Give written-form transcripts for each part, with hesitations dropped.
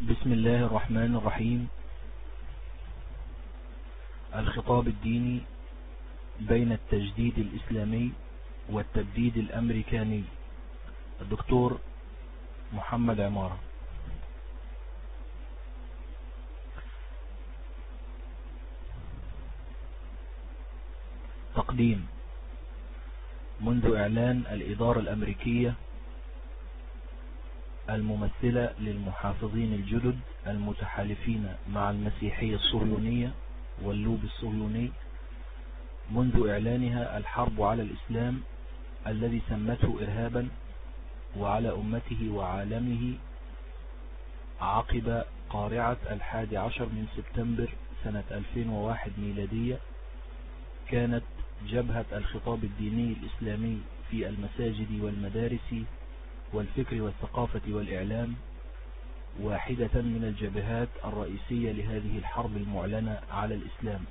بسم الله الرحمن الرحيم. الخطاب الديني بين التجديد الإسلامي والتبديد الأمريكاني، الدكتور محمد عمارة. تقديم. منذ إعلان الإدارة الأمريكية الممثلة للمحافظين الجدد المتحالفين مع المسيحية الصهيونية واللوب الصهيوني، منذ إعلانها الحرب على الإسلام الذي سمته إرهابا وعلى أمته وعالمه عقب قارعة 11 من سبتمبر سنة 2001 ميلادية، كانت جبهة الخطاب الديني الإسلامي في المساجد والمدارس والفكر والثقافة والإعلام واحدة من الجبهات الرئيسية لهذه الحرب المعلنة على الإسلام،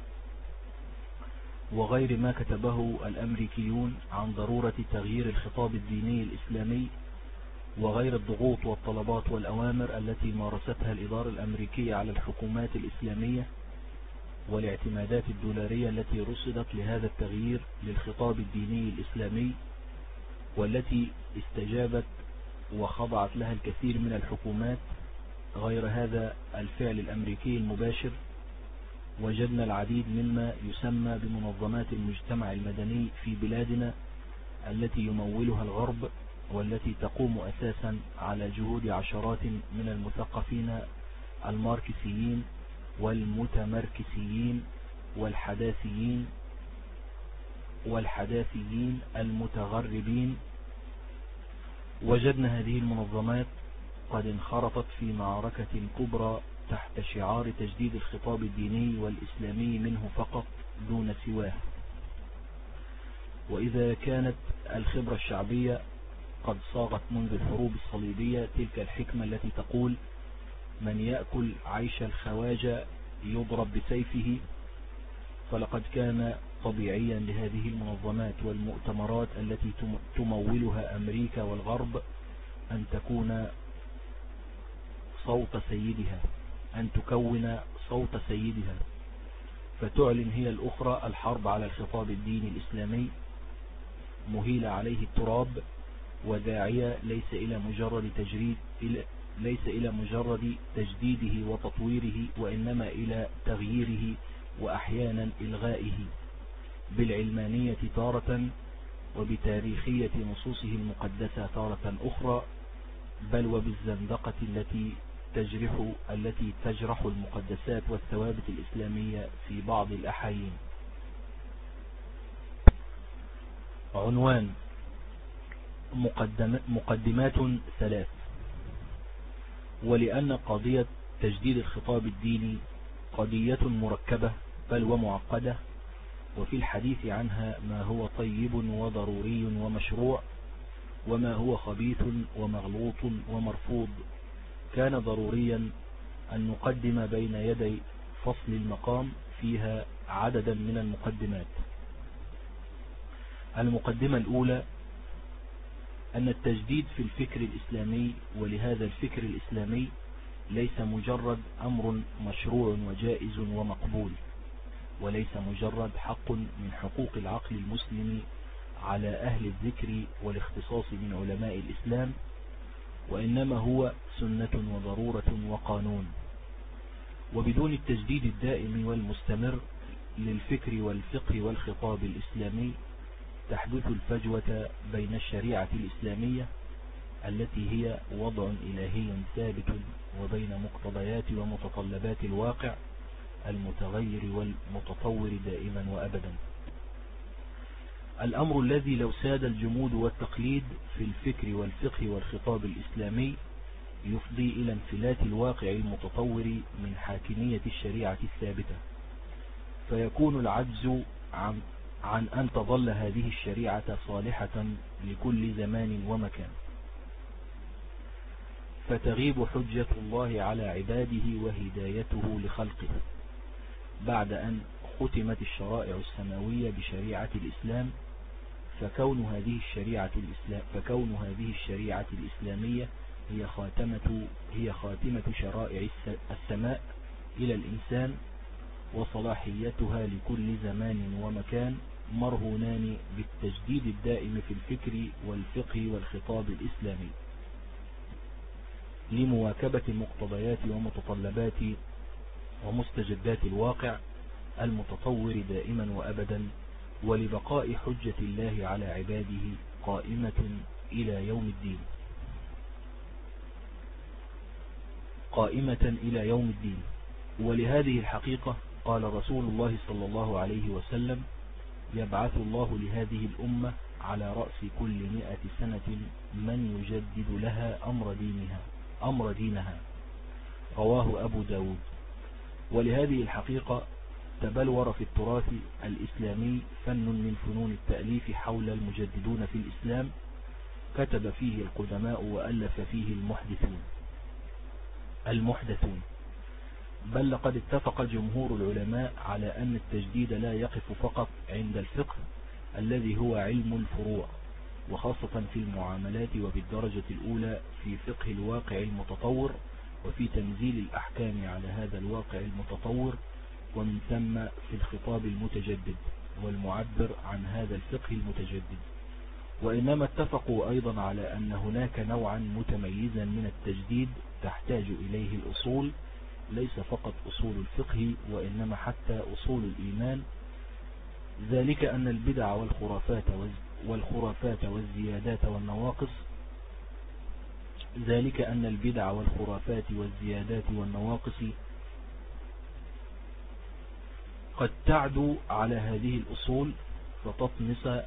وغير ما كتبه الأمريكيون عن ضرورة تغيير الخطاب الديني الإسلامي، وغير الضغوط والطلبات والأوامر التي مارستها الإدارة الأمريكية على الحكومات الإسلامية، والاعتمادات الدولارية التي رصدت لهذا التغيير للخطاب الديني الإسلامي، والتي استجابت وخضعت لها الكثير من الحكومات. غير هذا الفعل الأمريكي المباشر، وجدنا العديد مما يسمى بمنظمات المجتمع المدني في بلادنا التي يمولها الغرب، والتي تقوم أساسا على جهود عشرات من المثقفين الماركسيين والمتمركسيين والحداثيين المتغربين. وجدنا هذه المنظمات قد انخرطت في معركة كبرى تحت شعار تجديد الخطاب الديني والإسلامي منه فقط دون سواه. وإذا كانت الخبرة الشعبية قد صاغت منذ الحروب الصليبية تلك الحكمة التي تقول: من يأكل عيش الخواجة يضرب بسيفه، فلقد كان طبيعيا لهذه المنظمات والمؤتمرات التي تمولها أمريكا والغرب أن تكون صوت سيدها، أن تكون صوت سيدها، فتعلن هي الأخرى الحرب على الخطاب الديني الإسلامي، مهيلة عليه التراب، وداعية ليس إلى مجرد تجديده وتطويره، وإنما إلى تغييره وأحيانا إلغائه بالعلمانية تارة، وبتاريخية نصوصه المقدسة تارة أخرى، بل وبالزندقة التي تجرح المقدسات والثوابت الإسلامية في بعض الأحايين. عنوان: مقدمات 3. ولأن قضية تجديد الخطاب الديني قضية مركبة بل ومعقدة، وفي الحديث عنها ما هو طيب وضروري ومشروع، وما هو خبيث ومغلوط ومرفوض، كان ضروريا أن نقدم بين يدي فصل المقام فيها عددا من المقدمات. المقدمة الأولى: أن التجديد في الفكر الإسلامي ولهذا الفكر الإسلامي ليس مجرد أمر مشروع وجائز ومقبول، وليس مجرد حق من حقوق العقل المسلم على أهل الذكر والاختصاص من علماء الإسلام، وإنما هو سنة وضرورة وقانون. وبدون التجديد الدائم والمستمر للفكر والفقه والخطاب الإسلامي تحدث الفجوة بين الشريعة الإسلامية التي هي وضع إلهي ثابت وبين مقتضيات ومتطلبات الواقع المتغير والمتطور دائما وأبدا. الأمر الذي لو ساد الجمود والتقليد في الفكر والفقه والخطاب الإسلامي يفضي إلى انفلات الواقع المتطور من حاكمية الشريعة الثابتة، فيكون العجز عن أن تظل هذه الشريعة صالحة لكل زمان ومكان، فتغيب حجة الله على عباده وهدايته لخلقه بعد أن ختمت الشرائع السماوية بشريعة الإسلام، فكون هذه الشريعة الإسلامية هي خاتمة شرائع السماء إلى الإنسان، وصلاحيتها لكل زمان ومكان مرهونان بالتجديد الدائم في الفكر والفقه والخطاب الإسلامي لمواكبة مقتضيات ومتطلبات ومستجدات الواقع المتطور دائما وأبدا، ولبقاء حجة الله على عباده قائمة إلى يوم الدين. ولهذه الحقيقة قال رسول الله صلى الله عليه وسلم: يبعث الله لهذه الأمة على رأس كل 100 سنة من يجدد لها أمر دينها. رواه أبو داود. ولهذه الحقيقة تبلور في التراث الإسلامي فن من فنون التأليف حول المجددون في الإسلام، كتب فيه القدماء وألف فيه المحدثون. بل لقد اتفق جمهور العلماء على أن التجديد لا يقف فقط عند الفقه الذي هو علم الفروع، وخاصة في المعاملات وبالدرجة الأولى في فقه الواقع المتطور، وفي تنزيل الأحكام على هذا الواقع المتطور، ومن ثم في الخطاب المتجدد والمعبر عن هذا الفقه المتجدد. وإنما اتفقوا أيضا على أن هناك نوعا متميزا من التجديد تحتاج إليه الأصول، ليس فقط أصول الفقه وإنما حتى أصول الإيمان، ذلك أن البدع والخرافات والزيادات والنواقص قد تعدو على هذه الأصول فتطمس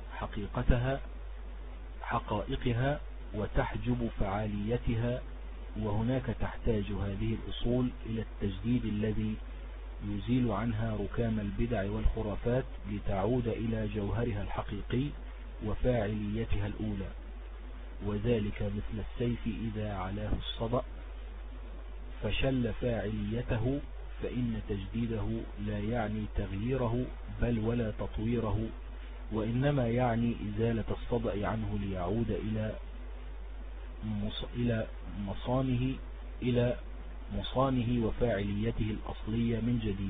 حقائقها وتحجب فعاليتها، وهناك تحتاج هذه الأصول إلى التجديد الذي يزيل عنها ركام البدع والخرافات لتعود إلى جوهرها الحقيقي وفاعليتها الأولى. وذلك مثل السيف إذا علاه الصدأ فشل فاعليته، فإن تجديده لا يعني تغييره بل ولا تطويره، وإنما يعني إزالة الصدأ عنه ليعود إلى مصانه وفاعليته الأصلية من جديد.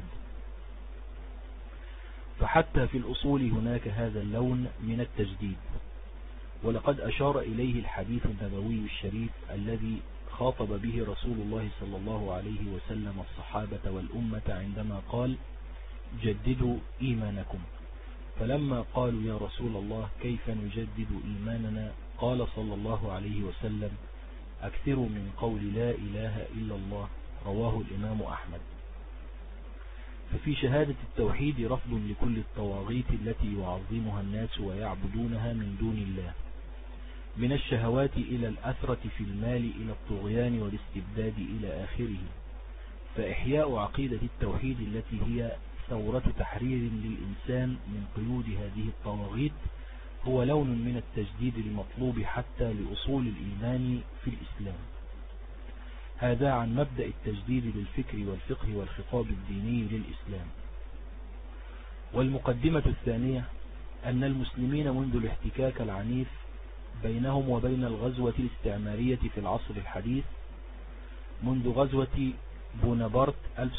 فحتى في الأصول هناك هذا اللون من التجديد، ولقد أشار إليه الحديث النبوي الشريف الذي خاطب به رسول الله صلى الله عليه وسلم الصحابة والأمة عندما قال: جددوا إيمانكم. فلما قالوا: يا رسول الله كيف نجدد إيماننا؟ قال صلى الله عليه وسلم: أكثروا من قول لا إله إلا الله. رواه الإمام أحمد. ففي شهادة التوحيد رفض لكل الطواغيت التي يعظمها الناس ويعبدونها من دون الله، من الشهوات إلى الأثرة في المال إلى الطغيان والاستبداد إلى آخره. فإحياء عقيدة التوحيد التي هي ثورة تحرير للإنسان من قيود هذه الطواغيت هو لون من التجديد المطلوب حتى لأصول الإيمان في الإسلام. هذا عن مبدأ التجديد للفكر والفقه والخطاب الديني للإسلام. والمقدمة الثانية أن المسلمين منذ الاحتكاك العنيف بينهم وبين الغزوة الاستعمارية في العصر الحديث، منذ غزوة بونابرت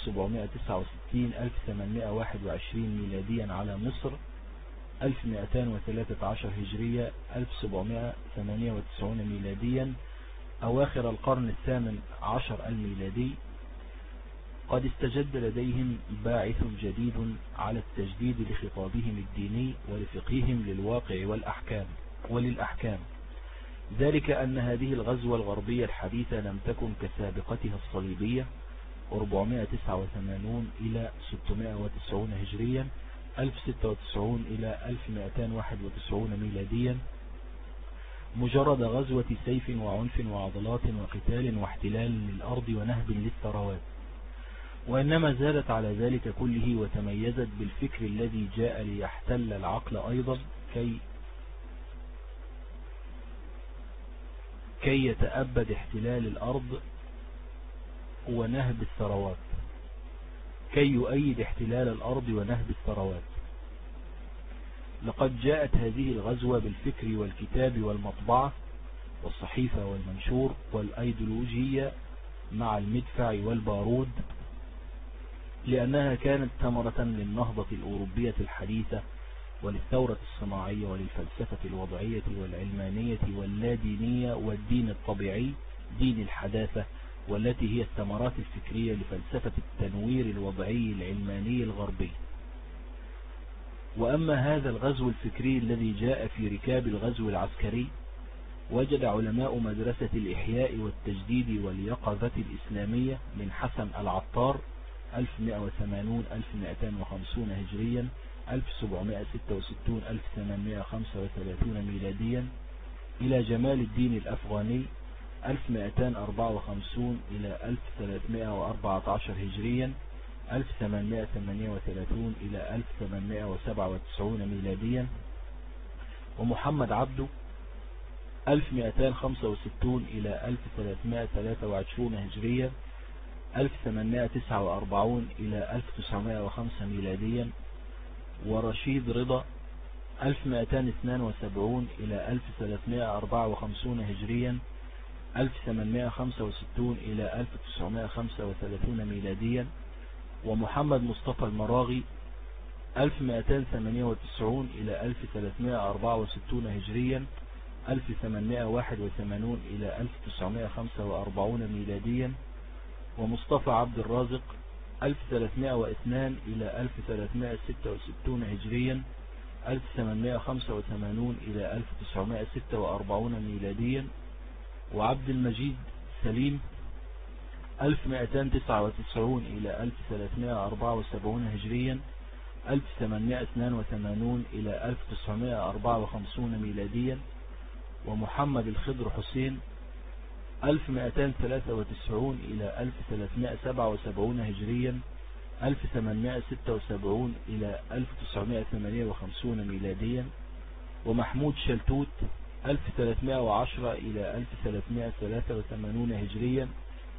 1769-1821 ميلاديا على مصر، 1213 هجرية 1798 ميلاديا، أواخر القرن الثامن عشر الميلادي، قد استجد لديهم باعث جديد على التجديد لخطابهم الديني ولفقههم للواقع وللأحكام. ذلك أن هذه الغزوة الغربية الحديثة لم تكن كسابقتها الصليبية 489 إلى 690 هجريا 1096 إلى 1291 ميلاديا مجرد غزوة سيف وعنف وعضلات وقتال واحتلال للأرض ونهب للثروات، وإنما زادت على ذلك كله وتميزت بالفكر الذي جاء ليحتل العقل أيضا كي يتأبد احتلال الأرض ونهب الثروات، كي يؤيد احتلال الأرض ونهب الثروات. لقد جاءت هذه الغزوة بالفكر والكتاب والمطبعة والصحيفة والمنشور والأيديولوجية مع المدفع والبارود، لأنها كانت ثمرة للنهضة الأوروبية الحديثة وللثورة الصناعية وللفلسفة الوضعية والعلمانية واللادينية والدين الطبيعي دين الحداثة، والتي هي الثمرات الفكرية لفلسفة التنوير الوضعي العلماني الغربي. وأما هذا الغزو الفكري الذي جاء في ركاب الغزو العسكري، وجد علماء مدرسة الإحياء والتجديد واليقظة الإسلامية من حسن العطار 1180-1250 هجريا 1766-1835 ميلاديا إلى جمال الدين الأفغاني 1254-1314 هجريا 1838-1897 ميلاديا، ومحمد عبده 1265-1323 هجريا 1849-1905 ميلاديا، ورشيد رضا 1272-1354 هجريا 1865-1935 ميلاديا، ومحمد مصطفى المراغي 1298-1364 هجريا 1881-1945 ميلاديا، ومصطفى عبد الرازق 1302-1366 هجريا 1885-1946 ميلاديا، وعبد المجيد سليم 1299-1374 هجريا 1882-1954 ميلاديا، ومحمد الخضر حسين 1293-1377 هجريا 1876-1958 ميلاديا، ومحمود شلتوت 1310-1383 هجريا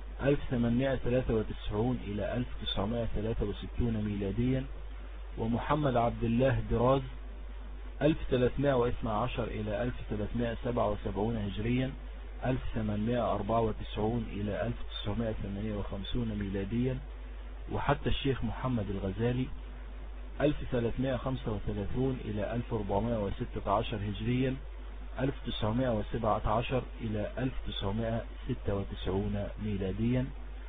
1893-1963 ميلاديا، ومحمد عبد الله دراز 1312-1377 هجريا 1894-1958 ميلاديا، وحتى الشيخ محمد الغزالي 1335-1416 هجريا 1917-1996 ميلاديا،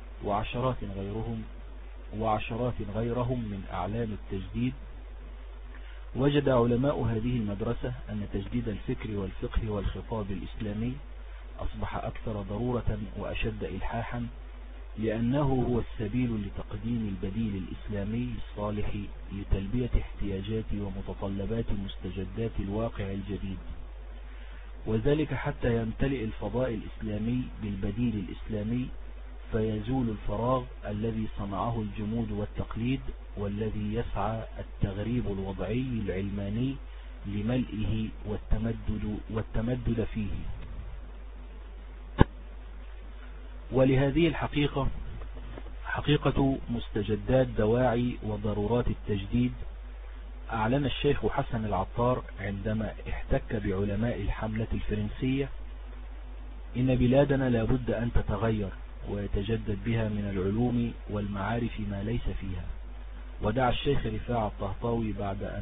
وعشرات غيرهم من أعلام التجديد. وجد علماء هذه المدرسة أن تجديد الفكر والفقه والخطاب الإسلامي أصبح أكثر ضرورة وأشد إلحاحا، لأنه هو السبيل لتقديم البديل الإسلامي الصالح لتلبية احتياجات ومتطلبات مستجدات الواقع الجديد، وذلك حتى يمتلئ الفضاء الإسلامي بالبديل الإسلامي، فيزول الفراغ الذي صنعه الجمود والتقليد، والذي يسعى التغريب الوضعي العلماني لملئه والتمدد فيه. ولهذه الحقيقة، حقيقة مستجدات دواعي وضرورات التجديد، أعلن الشيخ حسن العطار عندما احتك بعلماء الحملة الفرنسية: إن بلادنا لابد أن تتغير ويتجدد بها من العلوم والمعارف ما ليس فيها. ودعا الشيخ رفاعة الطهطاوي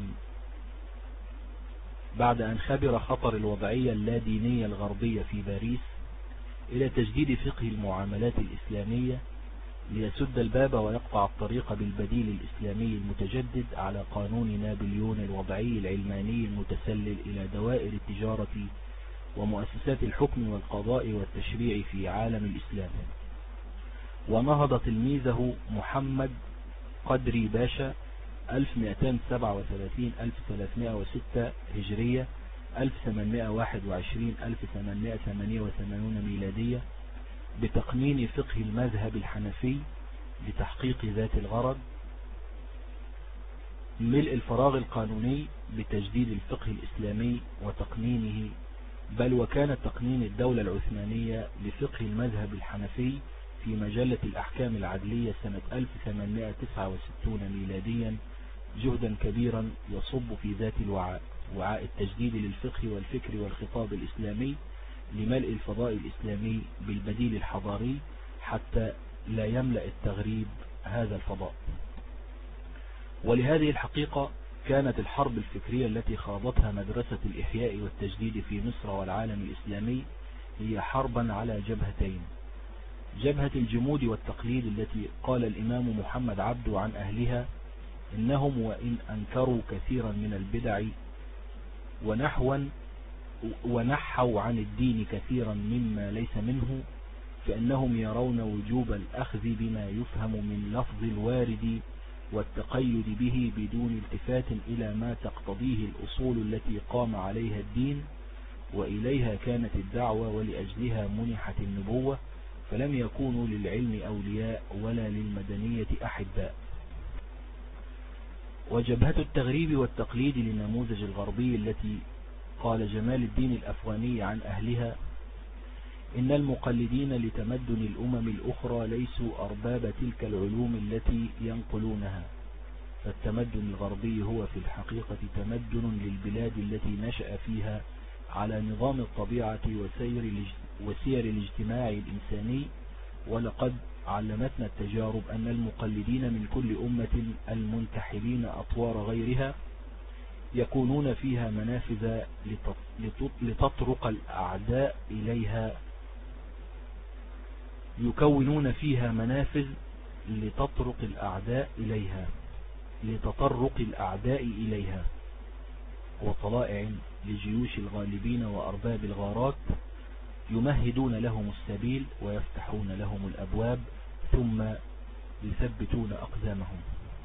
بعد أن خبر خطر الوضعية اللادينية الغربية في باريس إلى تجديد فقه المعاملات الإسلامية، ليسد الباب ويقطع الطريق بالبديل الإسلامي المتجدد على قانون نابليون الوضعي العلماني المتسلل إلى دوائر التجارة ومؤسسات الحكم والقضاء والتشريع في عالم الإسلام. ونهض تلميذه محمد قدري باشا 1237-1306 هجرية 1821-1888 ميلادية بتقنين فقه المذهب الحنفي لتحقيق ذات الغرض، ملء الفراغ القانوني بتجديد الفقه الإسلامي وتقنينه، بل وكان تقنين الدولة العثمانية لفقه المذهب الحنفي في مجلة الأحكام العدلية سنة 1869 ميلاديا جهدا كبيرا يصب في ذات الوعاء، وعاء التجديد للفقه والفكر والخطاب الإسلامي لملء الفضاء الإسلامي بالبديل الحضاري حتى لا يملأ التغريب هذا الفضاء. ولهذه الحقيقة كانت الحرب الفكرية التي خاضتها مدرسة الإحياء والتجديد في مصر والعالم الإسلامي هي حربا على جبهتين: جبهة الجمود والتقليد التي قال الإمام محمد عبد عن أهلها إنهم وإن أنكروا كثيرا من البدع ونحوا عن الدين كثيرا مما ليس منه فإنهم يرون وجوب الأخذ بما يفهم من لفظ الوارد والتقيد به بدون التفات إلى ما تقتضيه الأصول التي قام عليها الدين وإليها كانت الدعوة ولأجلها منحت النبوة، فلم يكونوا للعلم أولياء ولا للمدنية أحباء. وجبهة التغريب والتقليد للنموذج الغربي التي قال جمال الدين الأفغاني عن أهلها إن المقلدين لتمدن الأمم الأخرى ليسوا أرباب تلك العلوم التي ينقلونها، فالتمدن الغربي هو في الحقيقة تمدن للبلاد التي نشأ فيها على نظام الطبيعة وسير الاجتماع الإنساني. ولقد علمتنا التجارب أن المقلدين من كل أمة المنتحلين أطوار غيرها يكونون فيها منافذ لتطرق الأعداء إليها لتطرق الأعداء إليها وطلائع لجيوش الغالبين وأرباب الغارات يمهدون لهم السبيل ويفتحون لهم الأبواب ثم يثبتون أقدامهم.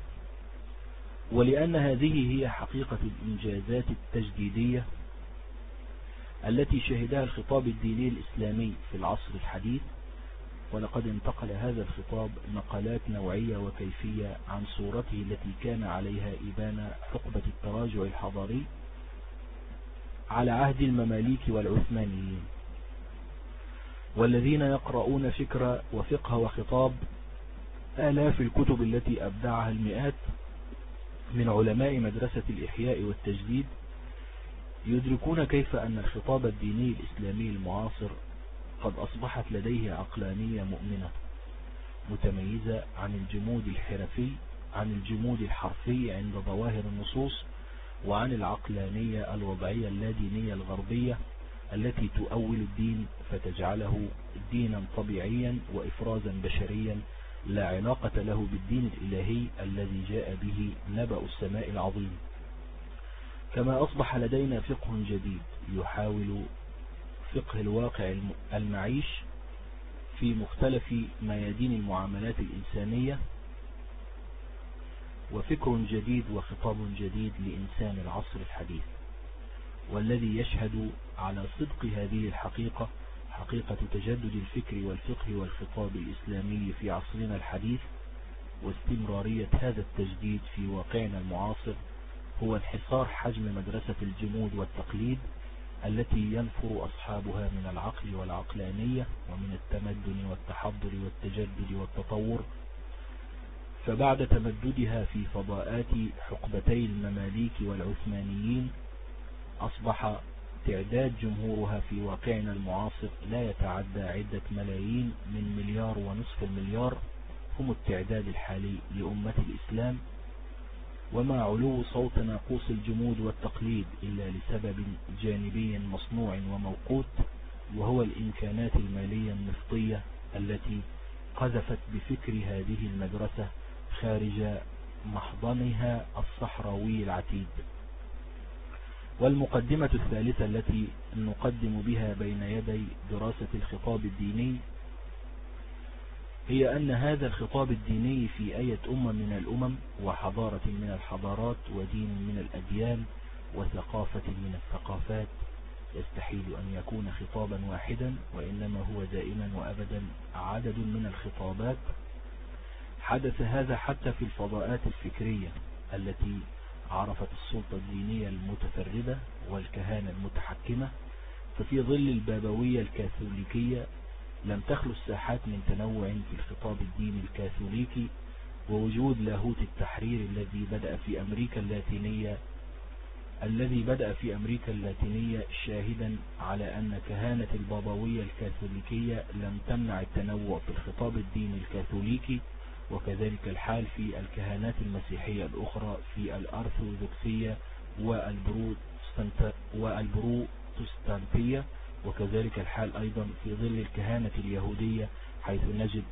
ولأن هذه هي حقيقة الإنجازات التجديدية التي شهدها الخطاب الديني الإسلامي في العصر الحديث، ولقد انتقل هذا الخطاب نقلات نوعية وكيفية عن صورته التي كان عليها إبان حقبة التراجع الحضاري على عهد المماليك والعثمانيين، والذين يقرؤون فكر وفقه وخطاب آلاف الكتب التي أبدعها المئات من علماء مدرسة الإحياء والتجديد يدركون كيف أن الخطاب الديني الإسلامي المعاصر قد أصبحت لديه عقلانية مؤمنة متميزة عن الجمود الحرفي عند ظواهر النصوص، وعن العقلانية الوضعية اللادينية الغربية التي تؤول الدين فتجعله دينا طبيعيا وإفرازا بشريا لا علاقة له بالدين الإلهي الذي جاء به نبأ السماء العظيم. كما أصبح لدينا فقه جديد يحاول فقه الواقع المعيش في مختلف ميادين المعاملات الإنسانية، وفكر جديد وخطاب جديد لإنسان العصر الحديث، والذي يشهد على صدق هذه الحقيقة، حقيقة تجدد الفكر والفقه والخطاب الإسلامي في عصرنا الحديث واستمرارية هذا التجديد في واقعنا المعاصر، هو انحصار حجم مدرسة الجمود والتقليد التي ينفر أصحابها من العقل والعقلانية ومن التمدن والتحضر والتجدد والتطور. فبعد تمددها في فضاءات حقبتي المماليك والعثمانيين أصبح تعداد جمهورها في واقعنا المعاصر لا يتعدى عدة ملايين من 1.5 مليار هم التعداد الحالي لأمة الإسلام. وما علو صوت ناقوس الجمود والتقليد إلا لسبب جانبي مصنوع وموقوت، وهو الإمكانات المالية النفطية التي قذفت بفكر هذه المدرسة خارج محضنها الصحراوي العتيد. والمقدمة الثالثة التي نقدم بها بين يدي دراسة الخطاب الديني هي أن هذا الخطاب الديني في أية أمة من الأمم وحضارة من الحضارات ودين من الأديان وثقافة من الثقافات يستحيل أن يكون خطابا واحدا، وإنما هو دائما وأبدا عدد من الخطابات. حدث هذا حتى في الفضاءات الفكرية التي عرفت السلطة الدينية المتفردة والكهانة المتحكمة، ففي ظل البابوية الكاثوليكية لم تخلو الساحات من تنوع في الخطاب الديني الكاثوليكي، ووجود لاهوت التحرير الذي بدأ في أمريكا اللاتينية الذي بدأ في أمريكا اللاتينية، شاهدا على أن كهانة البابوية الكاثوليكية لم تمنع التنوع في الخطاب الديني الكاثوليكي، وكذلك الحال في الكهانات المسيحية الأخرى في الأرثوذكسية والبروتستانتية، وكذلك الحال أيضا في ظل الكهانة اليهودية، حيث نجد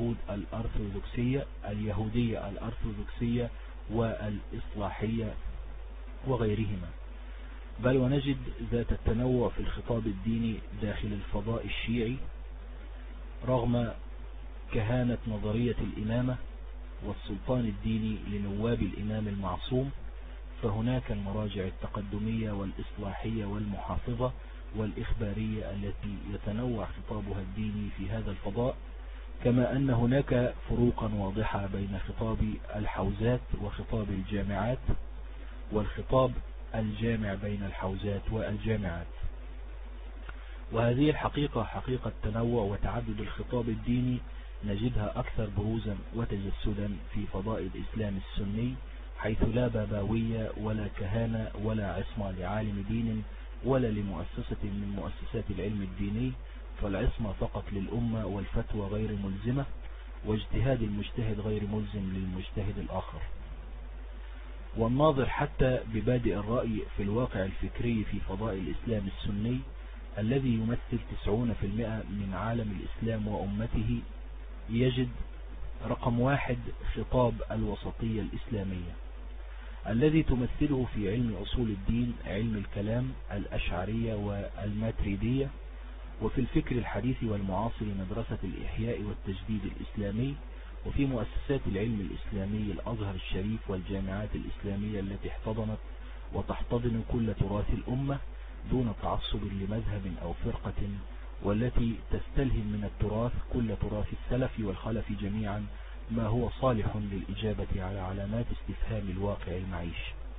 اليهودية الأرثوذكسية والإصلاحية وغيرهما. بل ونجد ذات التنوع في الخطاب الديني داخل الفضاء الشيعي، رغم كهانة نظرية الإمامة والسلطان الديني لنواب الإمام المعصوم، فهناك المراجع التقدمية والإصلاحية والمحافظة والإخبارية التي يتنوع خطابها الديني في هذا الفضاء، كما أن هناك فروقا واضحة بين خطاب الحوزات وخطاب الجامعات، والخطاب الجامع بين الحوزات والجامعات. وهذه الحقيقة، حقيقة تنوع وتعدد الخطاب الديني، نجدها أكثر بروزا وتجسدا في فضاء الإسلام السني، حيث لا بابوية ولا كهانة ولا عصمة لعالم دين ولا لمؤسسة من مؤسسات العلم الديني، فالعصمة فقط للأمة، والفتوى غير ملزمة، واجتهاد المجتهد غير ملزم للمجتهد الآخر. والناظر حتى ببادئ الرأي في الواقع الفكري في فضاء الإسلام السني الذي يمثل 90% من عالم الإسلام وأمته، يجد رقم 1 خطاب الوسطية الإسلامية الذي تمثله في علم أصول الدين علم الكلام الأشعرية والماتريدية، وفي الفكر الحديث والمعاصر مدرسة الإحياء والتجديد الإسلامي، وفي مؤسسات العلم الإسلامي الأزهر الشريف والجامعات الإسلامية التي احتضنت وتحتضن كل تراث الأمة دون تعصب لمذهب أو فرقة، والتي تستلهم من التراث كل تراث السلف والخلف جميعا ما هو صالح للإجابة على علامات استفهام الواقع المعيش.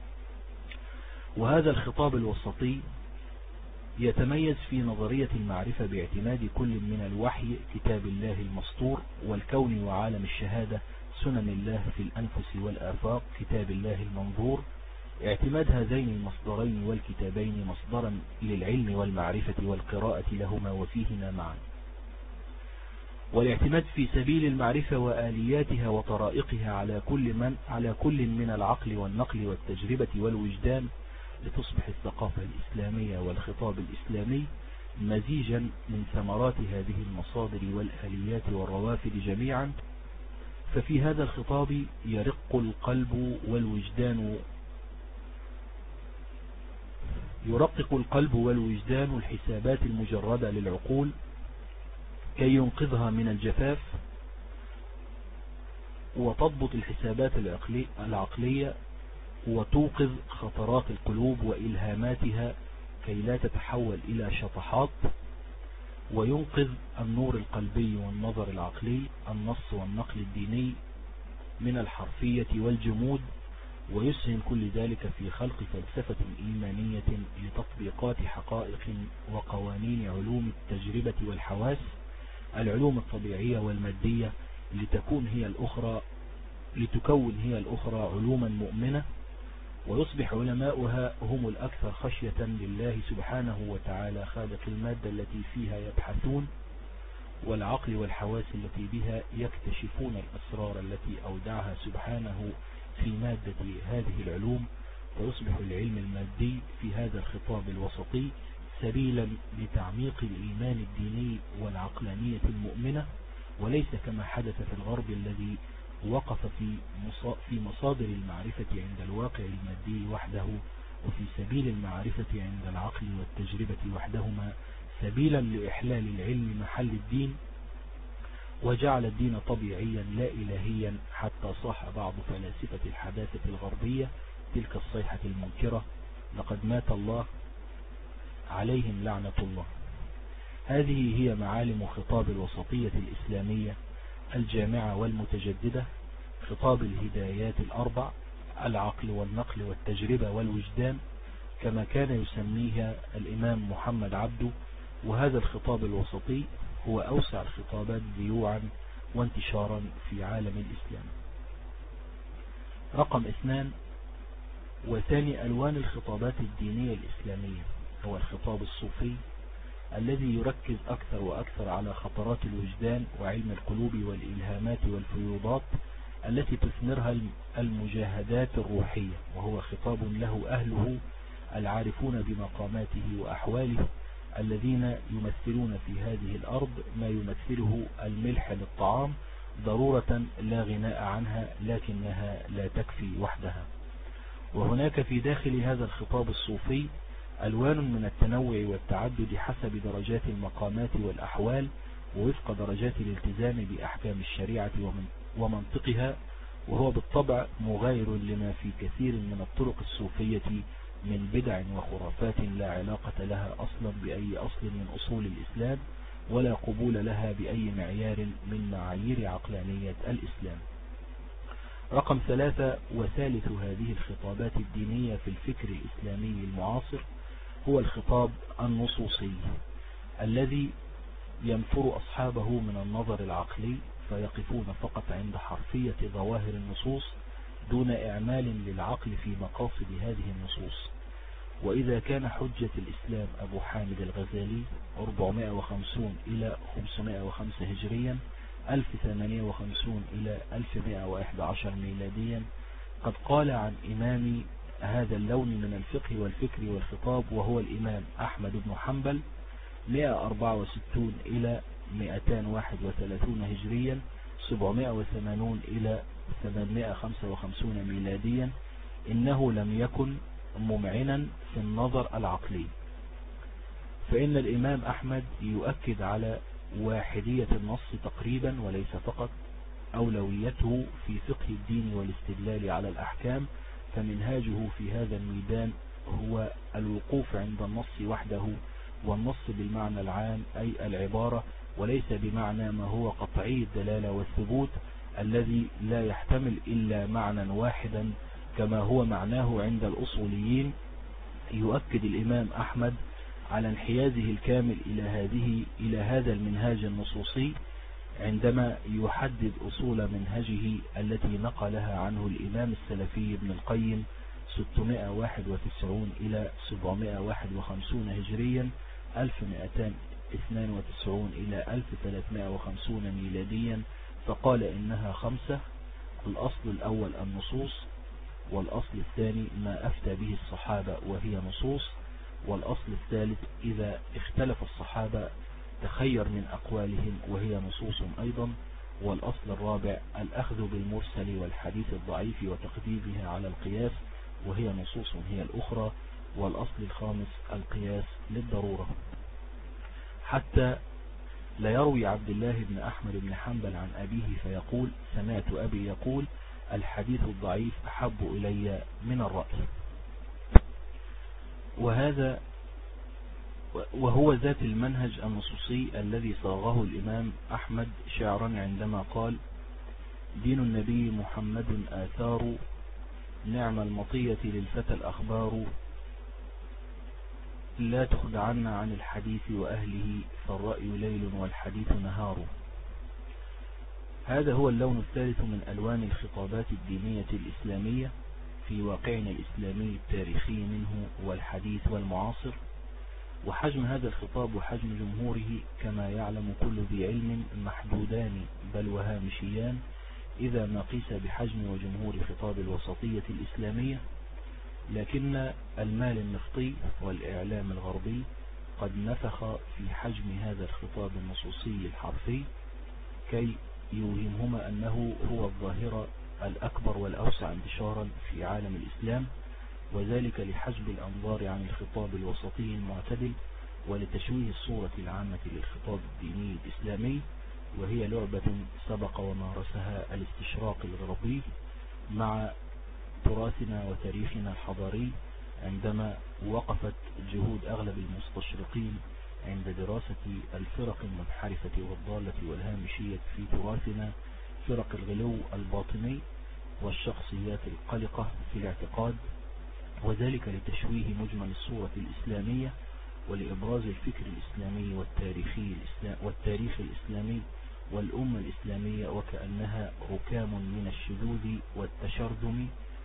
وهذا الخطاب الوسطي يتميز في نظرية المعرفة باعتماد كل من الوحي كتاب الله المسطور، والكون وعالم الشهادة سنن الله في الأنفس والآفاق كتاب الله المنظور، اعتماد هذين المصدرين والكتابين مصدرا للعلم والمعرفة والقراءة لهما وفيهما معا، والاعتماد في سبيل المعرفة وآلياتها وطرائقها على كل من العقل والنقل والتجربة والوجدان، لتصبح الثقافة الإسلامية والخطاب الإسلامي مزيجا من ثمرات هذه المصادر والآليات والروافد جميعا. ففي هذا الخطاب يرق القلب والوجدان يرقق القلب والوجدان الحسابات المجردة للعقول كي ينقذها من الجفاف، وتضبط الحسابات العقلية وتوقظ خطرات القلوب وإلهاماتها كي لا تتحول إلى شطحات، وينقذ النور القلبي والنظر العقلي النص والنقل الديني من الحرفية والجمود، ويسهم كل ذلك في خلق فلسفة إيمانية لتطبيقات حقائق وقوانين علوم التجربة والحواس، العلوم الطبيعية والمادية، لتكون هي الأخرى علوما مؤمنة، ويصبح علماؤها هم الأكثر خشية لله سبحانه وتعالى خالق المادة التي فيها يبحثون، والعقل والحواس التي بها يكتشفون الأسرار التي أودعها سبحانه في مادة هذه العلوم. ويصبح العلم المادي في هذا الخطاب الوسطي سبيلا لتعميق الإيمان الديني والعقلانية المؤمنة، وليس كما حدث في الغرب الذي وقف في مصادر المعرفة عند الواقع المادي وحده، وفي سبيل المعرفة عند العقل والتجربة وحدهما، سبيلا لإحلال العلم محل الدين، وجعل الدين طبيعيا لا إلهيا، حتى صاح بعض فلاسفة الحداثة الغربية تلك الصيحة المنكرة: لقد مات الله، عليهم لعنة الله. هذه هي معالم خطاب الوسطية الإسلامية الجامعة والمتجددة، خطاب الهدايات الأربع: العقل والنقل والتجربة والوجدان، كما كان يسميها الإمام محمد عبده. وهذا الخطاب الوسطي هو أوسع الخطابات ذيوعا وانتشارا في عالم الإسلام. رقم 2: وثاني ألوان الخطابات الدينية الإسلامية هو الخطاب الصوفي الذي يركز أكثر وأكثر على خطرات الوجدان وعلم القلوب والإلهامات والفيوضات التي تثمرها المجاهدات الروحية، وهو خطاب له أهله العارفون بمقاماته وأحواله الذين يمثلون في هذه الأرض ما يمثله الملح للطعام ضرورة لا غناء عنها، لكنها لا تكفي وحدها. وهناك في داخل هذا الخطاب الصوفي ألوان من التنوع والتعدد حسب درجات المقامات والأحوال ووفق درجات الالتزام بأحكام الشريعة ومنطقها، وهو بالطبع مغاير لما في كثير من الطرق الصوفية من بدع وخرافات لا علاقة لها أصلا بأي أصل من أصول الإسلام ولا قبول لها بأي معيار من معايير عقلانية الإسلام. رقم 3 وثالث هذه الخطابات الدينية في الفكر الإسلامي المعاصر هو الخطاب النصوصي الذي ينفر أصحابه من النظر العقلي فيقفون فقط عند حرفية ظواهر النصوص دون إعمال للعقل في مقاصد هذه النصوص. وإذا كان حجة الإسلام أبو حامد الغزالي 450 إلى 505 هجريا 1058 إلى 1111 ميلاديا قد قال عن إمام هذا اللون من الفقه والفكر والخطاب وهو الإمام أحمد بن حنبل 164 إلى 231 هجريا 780 إلى 855 ميلاديا إنه لم يكن ممعنا في النظر العقلي، فإن الإمام أحمد يؤكد على واحدية النص تقريبا وليس فقط أولويته في فقه الدين والاستدلال على الأحكام، فمنهاجه في هذا الميدان هو الوقوف عند النص وحده، والنص بالمعنى العام أي العبارة، وليس بمعنى ما هو قطعي الدلالة والثبوت الذي لا يحتمل إلا معنى واحدا كما هو معناه عند الأصوليين. يؤكد الإمام أحمد على انحيازه الكامل إلى هذا المنهاج النصوصي عندما يحدد أصول منهجه التي نقلها عنه الإمام السلفي ابن القيم 691 إلى 751 هجريا 1292 إلى 1350 ميلاديا، فقال إنها 5: الأصل الأول النصوص، والأصل الثاني ما أفتى به الصحابة وهي نصوص، والأصل الثالث إذا اختلف الصحابة تخير من أقوالهم وهي نصوص أيضا، والأصل الرابع الأخذ بالمرسل والحديث الضعيف وتقديمها على القياس وهي نصوص هي الأخرى، والأصل الخامس القياس للضرورة. حتى لا يروي عبد الله بن أحمد بن حنبل عن أبيه فيقول سمعت أبي يقول الحديث الضعيف أحب إلي من الرأي. وهو ذات المنهج النصوصي الذي صاغه الإمام أحمد شعرا عندما قال دين النبي محمد آثار، نعم المطية للفتى الأخبار، لا تخدعن عن الحديث وأهله، فالرأي ليل والحديث نهار. هذا هو اللون الثالث من ألوان الخطابات الدينية الإسلامية في واقعنا الإسلامي التاريخي منه والحديث والمعاصر. وحجم هذا الخطاب وحجم جمهوره كما يعلم كل ذي علم محدودان بل وهامشيان إذا ما قيس بحجم وجمهور خطاب الوسطية الإسلامية، لكن المال النفطي والإعلام الغربي قد نفخ في حجم هذا الخطاب النصوصي الحرفي كي يوهمهما أنه هو الظاهرة الأكبر والأوسع انتشارا في عالم الإسلام، وذلك لحجب الأنظار عن الخطاب الوسطي المعتدل ولتشويه الصورة العامة للخطاب الديني الإسلامي، وهي لعبة سبق ومارسها الاستشراق الغربي مع تراثنا وتاريخنا الحضاري عندما وقفت جهود أغلب المستشرقين عند دراسة الفرق المنحرفة والضالة والهامشية في تراثنا، فرق الغلو الباطني والشخصيات القلقة في الاعتقاد، وذلك لتشويه مجمل الصورة الإسلامية ولإبراز الفكر الإسلامي والتاريخ الإسلامي والأمة الإسلامية وكأنها ركام من الشذوذ والتشرذم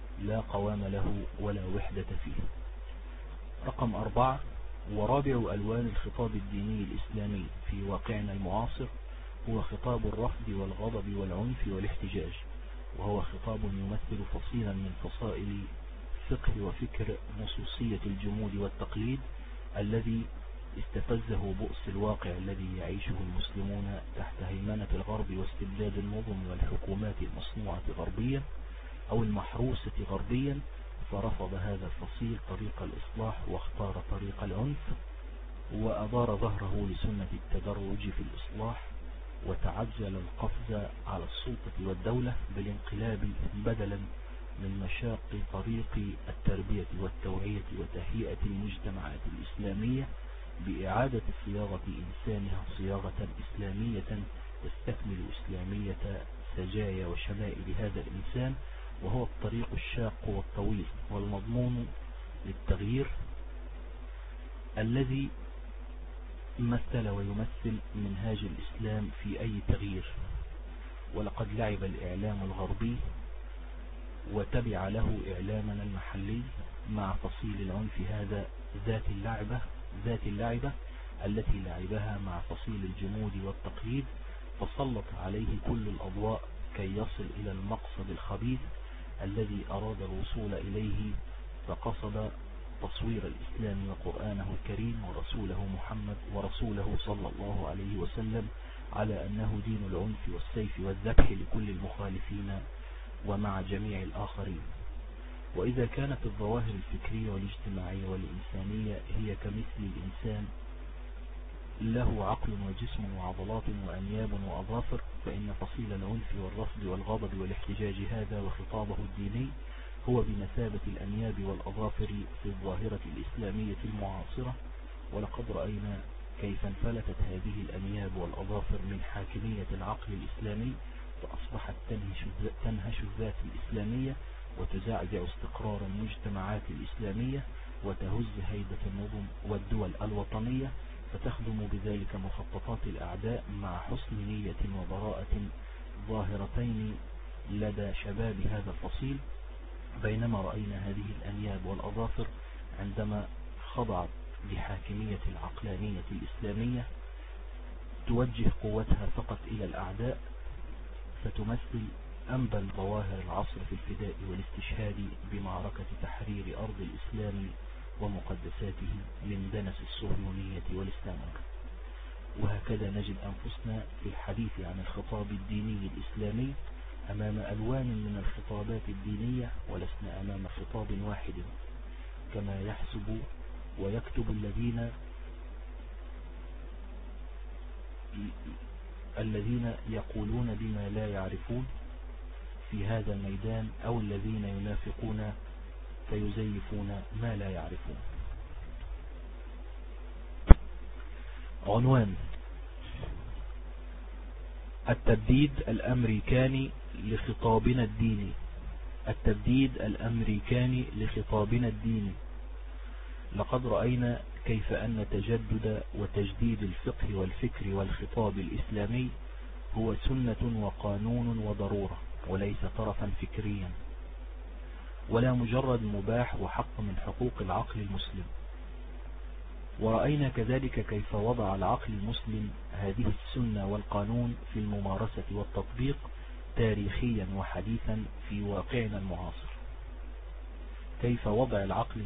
لا قوام له ولا وحدة فيه. رقم 4، ورابع ألوان الخطاب الديني الإسلامي في واقعنا المعاصر هو خطاب الرفض والغضب والعنف والاحتجاج، وهو خطاب يمثل فصيلا من فصائل فقه وفكر نصوصية الجمود والتقليد الذي استفزه بؤس الواقع الذي يعيشه المسلمون تحت هيمنة الغرب واستبداد النظم والحكومات المصنوعة غربيا أو المحروسة غربيا، فرفض هذا الفصيل طريق الإصلاح واختار طريق العنف، وأدار ظهره لسنة التدرج في الإصلاح، وتعجل القفز على السلطة والدولة بالانقلاب بدلا من مشاق طريق التربية والتوعية وتهيئة المجتمعات الإسلامية بإعادة صياغة إنسانها صياغة إسلامية تستكمل إسلامية سجايا وشمائل هذا الإنسان، وهو الطريق الشاق والطويل والمضمون للتغيير الذي مثل ويمثل منهاج الإسلام في أي تغيير. ولقد لعب الإعلام الغربي وتبع له إعلامنا المحلي مع فصيل العنف هذا ذات اللعبة التي لعبها مع فصيل الجمود والتقييد، فسلط عليه كل الأضواء كي يصل إلى المقصد الخبيث الذي أراد الوصول إليه، فقصد تصوير الإسلام وقرآنه الكريم ورسوله صلى الله عليه وسلم على أنه دين العنف والسيف والذبح لكل المخالفين ومع جميع الآخرين. وإذا كانت الظواهر الفكرية والاجتماعية والإنسانية هي كمثل الإنسان له عقل وجسم وعضلات وأنياب وأظافر، فإن فصيل العنف والرفض والغضب والاحتجاج هذا وخطابه الديني هو بمثابة الأنياب والأظافر في الظاهرة الإسلامية المعاصرة. ولقد رأينا كيف انفلتت هذه الأنياب والأظافر من حاكمية العقل الإسلامي، فأصبحت تنهش الذات الإسلامية وتزعزع استقرار المجتمعات الإسلامية وتهز هيبة النظم والدول الوطنية، فتخدم بذلك مخططات الأعداء مع حسن نية وبراءة ظاهرتين لدى شباب هذا الفصيل. بينما رأينا هذه الأنياب والأظافر عندما خضعت لحاكمية العقلانية الإسلامية توجه قوتها فقط إلى الأعداء، فتمثل أنبل ظواهر العصر في الفداء والاستشهاد بمعركة تحرير أرض الإسلام ومقدساته من دنس الصهيونية والاستعمار. وهكذا نجد أنفسنا في الحديث عن الخطاب الديني الإسلامي أمام ألوان من الخطابات الدينية، ولسنا أمام خطاب واحد كما يحسب ويكتب الذين يقولون بما لا يعرفون في هذا الميدان، أو الذين ينافقون فيزيفون ما لا يعرفون. عنوان: التبديد الأمريكاني لخطابنا الديني. التبديد الأمريكاني لخطابنا الديني. لقد رأينا كيف أن تجدد وتجديد الفقه والفكر والخطاب الإسلامي هو سنة وقانون وضرورة، وليس طرفا فكريا ولا مجرد مباح وحق من حقوق العقل المسلم. ورأينا كذلك كيف وضع العقل المسلم هذه السنة والقانون في الممارسة والتطبيق تاريخيا وحديثا في واقعنا المعاصر. كيف وضع العقل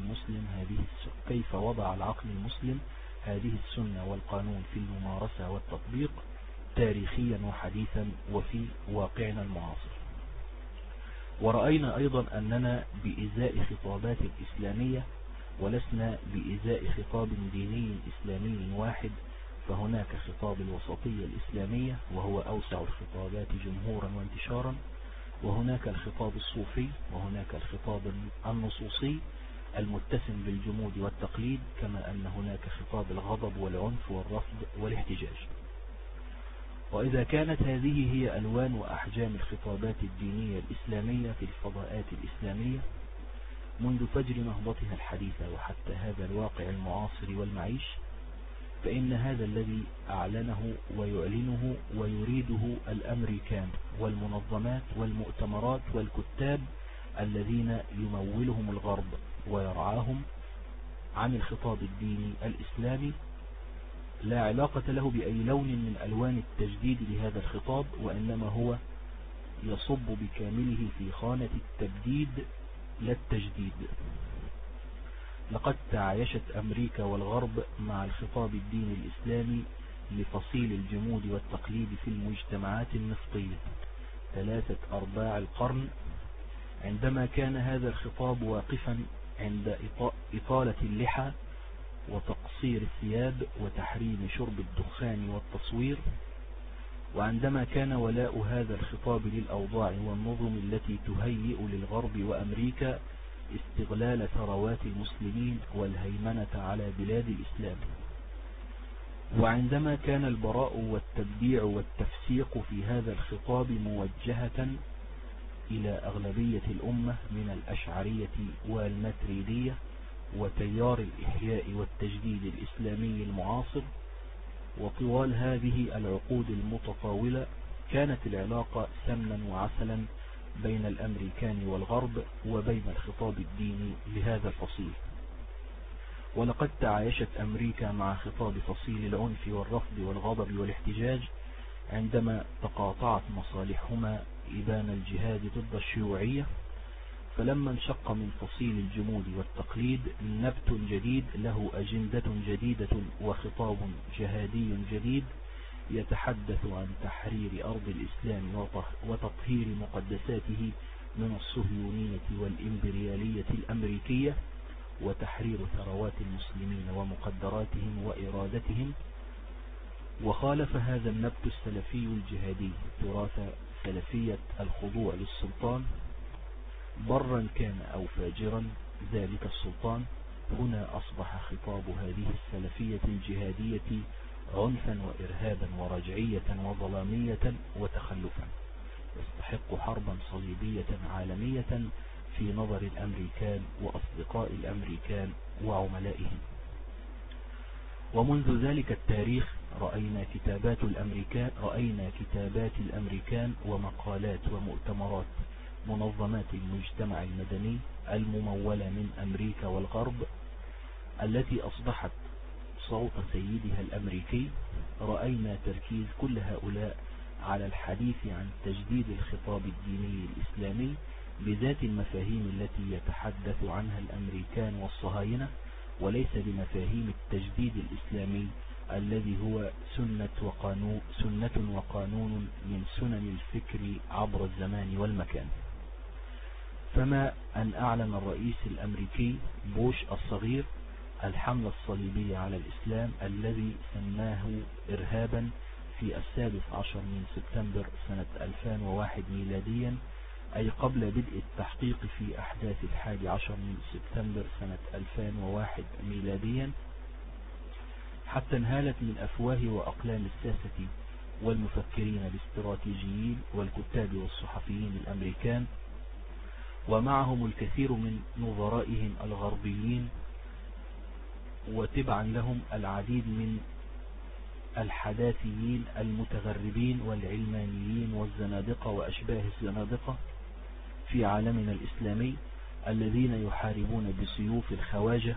المسلم هذه السنة والقانون في الممارسة والتطبيق تاريخيا وحديثا وفي واقعنا المعاصر. ورأينا أيضا أننا بإزاء خطابات إسلامية ولسنا بإزاء خطاب ديني إسلامي واحد، فهناك خطاب الوسطية الإسلامية وهو أوسع الخطابات جمهورا وانتشارا، وهناك الخطاب الصوفي، وهناك الخطاب النصوصي المتسم بالجمود والتقليد، كما أن هناك خطاب الغضب والعنف والرفض والاحتجاج. وإذا كانت هذه هي ألوان وأحجام الخطابات الدينية الإسلامية في الفضاءات الإسلامية منذ فجر نهضتها الحديثة وحتى هذا الواقع المعاصر والمعيش، فإن هذا الذي أعلنه ويعلنه ويريده الأمريكان والمنظمات والمؤتمرات والكتاب الذين يمولهم الغرب ويرعاهم عن الخطاب الديني الإسلامي، لا علاقة له بأي لون من ألوان التجديد لهذا الخطاب، وإنما هو يصب بكامله في خانة التبديد لا التجديد. لقد تعايشت أمريكا والغرب مع الخطاب الديني الإسلامي لفصيل الجمود والتقليد في المجتمعات النفطية 3/4 القرن، عندما كان هذا الخطاب واقفا عند إطالة اللحى وتقصير الثياب وتحريم شرب الدخان والتصوير، وعندما كان ولاء هذا الخطاب للأوضاع والنظم التي تهيئ للغرب وأمريكا استغلال ثروات المسلمين والهيمنة على بلاد الإسلام، وعندما كان البراء والتبديع والتفسيق في هذا الخطاب موجهة إلى أغلبية الأمة من الأشعرية والماتريدية وتيار الإحياء والتجديد الإسلامي المعاصر. وطوال هذه العقود المتطاولة كانت العلاقة سمنا وعسلا بين الأمريكان والغرب وبين الخطاب الديني لهذا الفصيل. ولقد تعايشت أمريكا مع خطاب فصيل العنف والرفض والغضب والاحتجاج عندما تقاطعت مصالحهما إبان الجهاد ضد الشيوعية، فلما انشق من فصيل الجمود والتقليد نبت جديد له أجندة جديدة وخطاب جهادي جديد يتحدث عن تحرير أرض الإسلام وتطهير مقدساته من الصهيونية والإمبريالية الأمريكية وتحرير ثروات المسلمين ومقدراتهم وإرادتهم. وخالف هذا النبت السلفي الجهادي تراث سلفية الخضوع للسلطان برا كان أو فاجرا ذلك السلطان. هنا أصبح خطاب هذه السلفية الجهادية عنفا وإرهابا ورجعية وظلامية وتخلفا، يستحق حربا صليبية عالمية في نظر الأمريكان وأصدقاء الأمريكان وعملائهم. ومنذ ذلك التاريخ رأينا كتابات الأمريكان ومقالات ومؤتمرات منظمات المجتمع المدني الممولة من أمريكا والغرب التي أصبحت صوت سيدها الأمريكي. رأينا تركيز كل هؤلاء على الحديث عن تجديد الخطاب الديني الإسلامي بذات المفاهيم التي يتحدث عنها الأمريكان والصهاينة، وليس بمفاهيم التجديد الإسلامي الذي هو سنة وقانون من سنن الفكر عبر الزمان والمكان. فما أن أعلن الرئيس الأمريكي بوش الصغير الحملة الصليبية على الإسلام الذي سماه إرهابا في 17 من سبتمبر سنة 2001 ميلاديا، أي قبل بدء التحقيق في أحداث 11 من سبتمبر سنة 2001 ميلاديا، حتى انهالت من أفواه وأقلام الساسة والمفكرين الاستراتيجيين والكتاب والصحفيين الأمريكان، ومعهم الكثير من نظرائهم الغربيين، وتبعا لهم العديد من الحداثيين المتغربين والعلمانيين والزنادقة وأشباه الزنادقة في عالمنا الإسلامي الذين يحاربون بسيوف الخواجة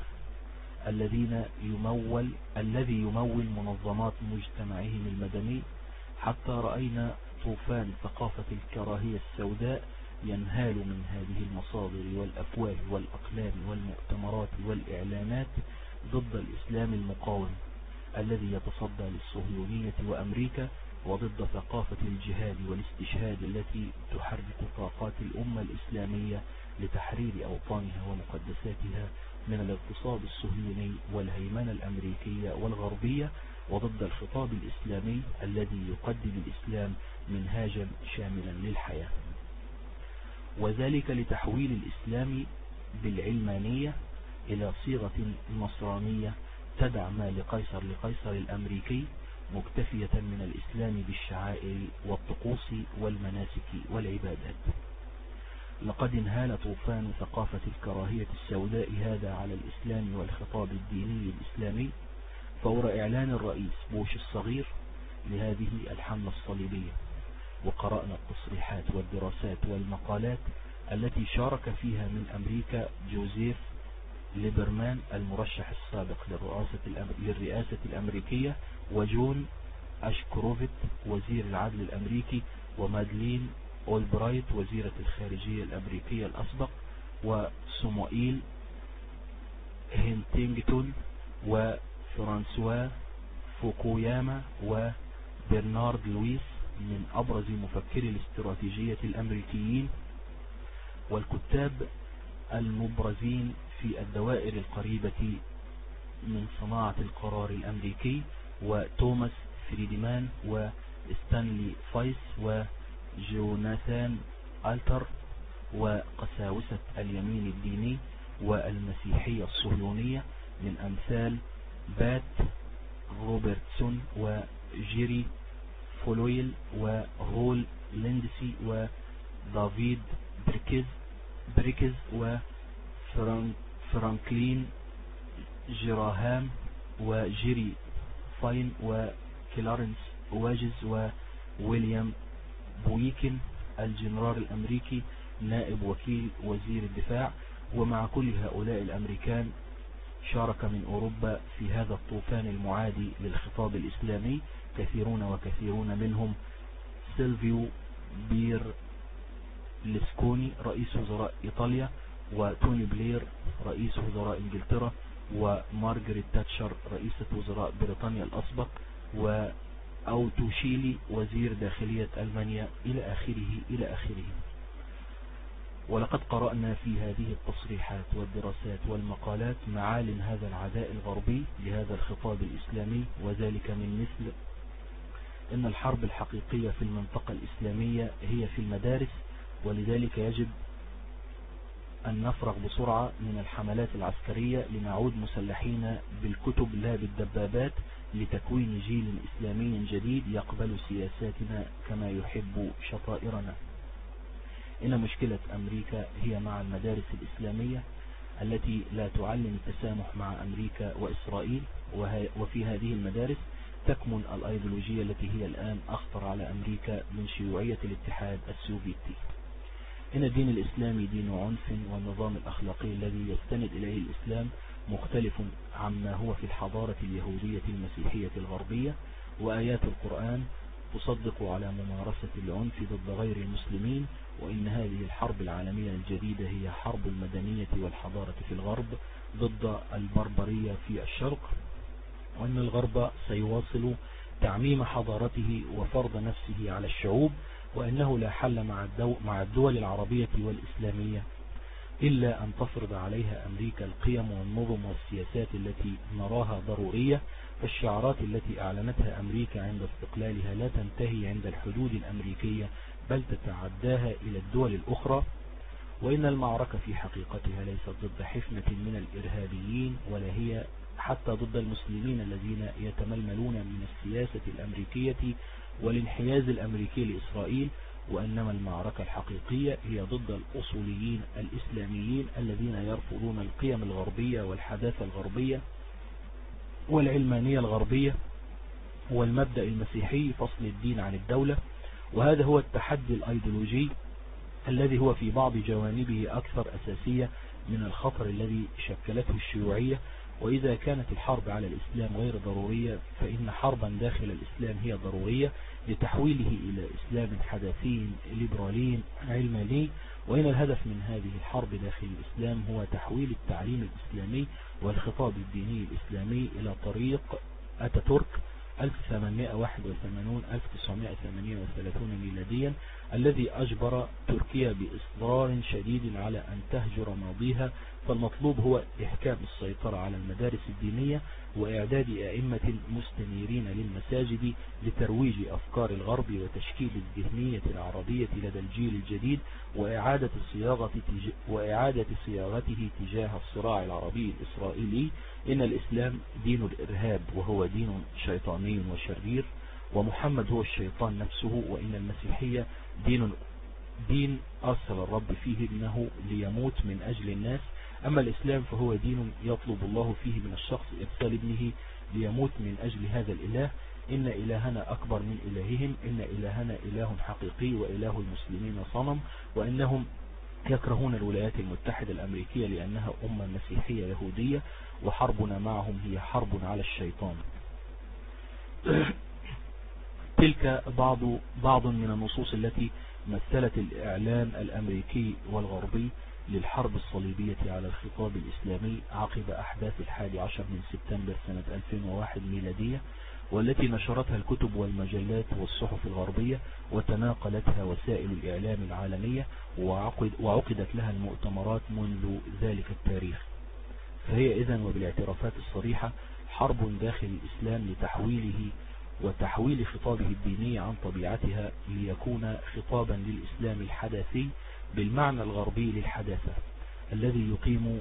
الذي يمول منظمات مجتمعهم المدني. حتى رأينا طوفان ثقافة الكراهية السوداء ينهال من هذه المصادر والأفواه والأقلام والمؤتمرات والإعلانات ضد الإسلام المقاوم الذي يتصدى للصهيونية وأمريكا، وضد ثقافة الجهاد والاستشهاد التي تحرك طاقات الأمة الإسلامية لتحرير أوطانها ومقدساتها من الاغتصاب الصهيوني والهيمنة الأمريكية والغربية، وضد الخطاب الإسلامي الذي يقدم الإسلام منهاجا شاملا للحياة، وذلك لتحويل الإسلام بالعلمانية إلى صيغة نصرانية تدع ما لقيصر الأمريكي، مكتفية من الإسلام بالشعائر والطقوس والمناسك والعبادات. لقد انهال طوفان ثقافة الكراهية السوداء هذا على الإسلام والخطاب الديني الإسلامي فور إعلان الرئيس بوش الصغير لهذه الحملة الصليبية، وقرأنا التصريحات والدراسات والمقالات التي شارك فيها من أمريكا جوزيف ليبرمان المرشح السابق للرئاسة الأمريكية، وجون أشكروفيت وزير العدل الأمريكي، ومادلين أولبرايت وزيرة الخارجية الأمريكية الأسبق، وسموئيل هنتينغتون وفرانسوا فوكوياما وبرنارد لويس من أبرز مفكري الاستراتيجية الأمريكيين والكتاب المبرزين في الدوائر القريبة من صناعة القرار الأمريكي، وتوماس فريدمان وستانلي فايس وجوناثان ألتر، وقساوسة اليمين الديني والمسيحية الصهيونية من أمثال بات روبرتسون وجيري فولويل وهول ليندسي ودافيد بريكز وفرانكلين جراهام وجيري فاين وكلارنس واجز وويليام بويكن الجنرال الأمريكي نائب وكيل وزير الدفاع. ومع كل هؤلاء الأمريكان شارك من أوروبا في هذا الطوفان المعادي للخطاب الإسلامي كثيرون منهم سيلفيو بيرلسكوني رئيس وزراء إيطاليا، وتوني بلير رئيس وزراء إنجلترا، ومارغريت تاتشر رئيسة وزراء بريطانيا الأسبق، وأوتوشيلي وزير داخلية ألمانيا، إلى آخره. ولقد قرأنا في هذه التصريحات والدراسات والمقالات معالم هذا العداء الغربي لهذا الخطاب الإسلامي، وذلك من مثل إن الحرب الحقيقية في المنطقة الإسلامية هي في المدارس، ولذلك يجب أن نفرغ بسرعة من الحملات العسكرية لنعود مسلحين بالكتب لا بالدبابات لتكوين جيل إسلامي جديد يقبل سياساتنا كما يحب شطائرنا. إن مشكلة أمريكا هي مع المدارس الإسلامية التي لا تعلم التسامح مع أمريكا وإسرائيل، وفي هذه المدارس تكمن الأيديولوجية التي هي الآن أخطر على أمريكا من شيوعية الاتحاد السوفيتي. إن الدين الإسلامي دين عنف، والنظام الأخلاقي الذي يستند إليه الإسلام مختلف عما هو في الحضارة اليهودية المسيحية الغربية، وآيات القرآن تصدق على ممارسة العنف ضد غير المسلمين، وإن هذه الحرب العالمية الجديدة هي حرب المدنية والحضارة في الغرب ضد البربرية في الشرق، وأن الغرب سيواصل تعميم حضارته وفرض نفسه على الشعوب، وأنه لا حل مع الدول العربية والإسلامية إلا أن تفرض عليها أمريكا القيم والنظم والسياسات التي نراها ضرورية. فالشعارات التي أعلنتها أمريكا عند استقلالها لا تنتهي عند الحدود الأمريكية بل تتعداها إلى الدول الأخرى، وإن المعركة في حقيقتها ليست ضد حفنة من الإرهابيين، ولا هي حتى ضد المسلمين الذين يتململون من السياسة الأمريكية والانحياز الأمريكي لإسرائيل، وإنما المعركة الحقيقية هي ضد الأصوليين الإسلاميين الذين يرفضون القيم الغربية والحداثة الغربية والعلمانية الغربية والمبدأ المسيحي فصل الدين عن الدولة. وهذا هو التحدي الأيديولوجي الذي هو في بعض جوانبه أكثر أساسية من الخطر الذي شكلته الشيوعية. وإذا كانت الحرب على الإسلام غير ضرورية، فإن حربا داخل الإسلام هي ضرورية لتحويله إلى إسلام حداثي ليبرالي علماني. وإن الهدف من هذه الحرب داخل الإسلام هو تحويل التعليم الإسلامي والخطاب الديني الإسلامي إلى طريق أتاتورك 1881-1938 ميلاديا، الذي أجبر تركيا بإصرار شديد على أن تهجر ماضيها. فالمطلوب هو إحكام السيطرة على المدارس الدينية وإعداد أئمة مستنيرين للمساجد لترويج أفكار الغرب وتشكيل الذهنية العربية لدى الجيل الجديد وإعادة صياغته تجاه الصراع العربي الإسرائيلي. إن الإسلام دين الإرهاب وهو دين شيطاني وشرير، ومحمد هو الشيطان نفسه. وإن المسيحية دين أرسل الرب فيه ابنه ليموت من أجل الناس. أما الإسلام فهو دين يطلب الله فيه من الشخص إرسال ابنه ليموت من أجل هذا الإله. إن إلهنا أكبر من إلههم، إن إلهنا إله حقيقي وإله المسلمين صنم، وإنهم يكرهون الولايات المتحدة الأمريكية لأنها أمة مسيحية يهودية، وحربنا معهم هي حرب على الشيطان. تلك بعض من النصوص التي مثلت الإعلام الأمريكي والغربي للحرب الصليبية على الخطاب الإسلامي عقب أحداث 11 من سبتمبر سنة 2001 ميلادية، والتي نشرتها الكتب والمجلات والصحف الغربية، وتناقلتها وسائل الإعلام العالمية، وعقدت لها المؤتمرات منذ ذلك التاريخ. فهي إذن وبالاعترافات الصريحة حرب داخل الإسلام لتحويله وتحويل خطابه الديني عن طبيعتها ليكون خطابا للإسلام الحداثي بالمعنى الغربي للحداثة، الذي يقيم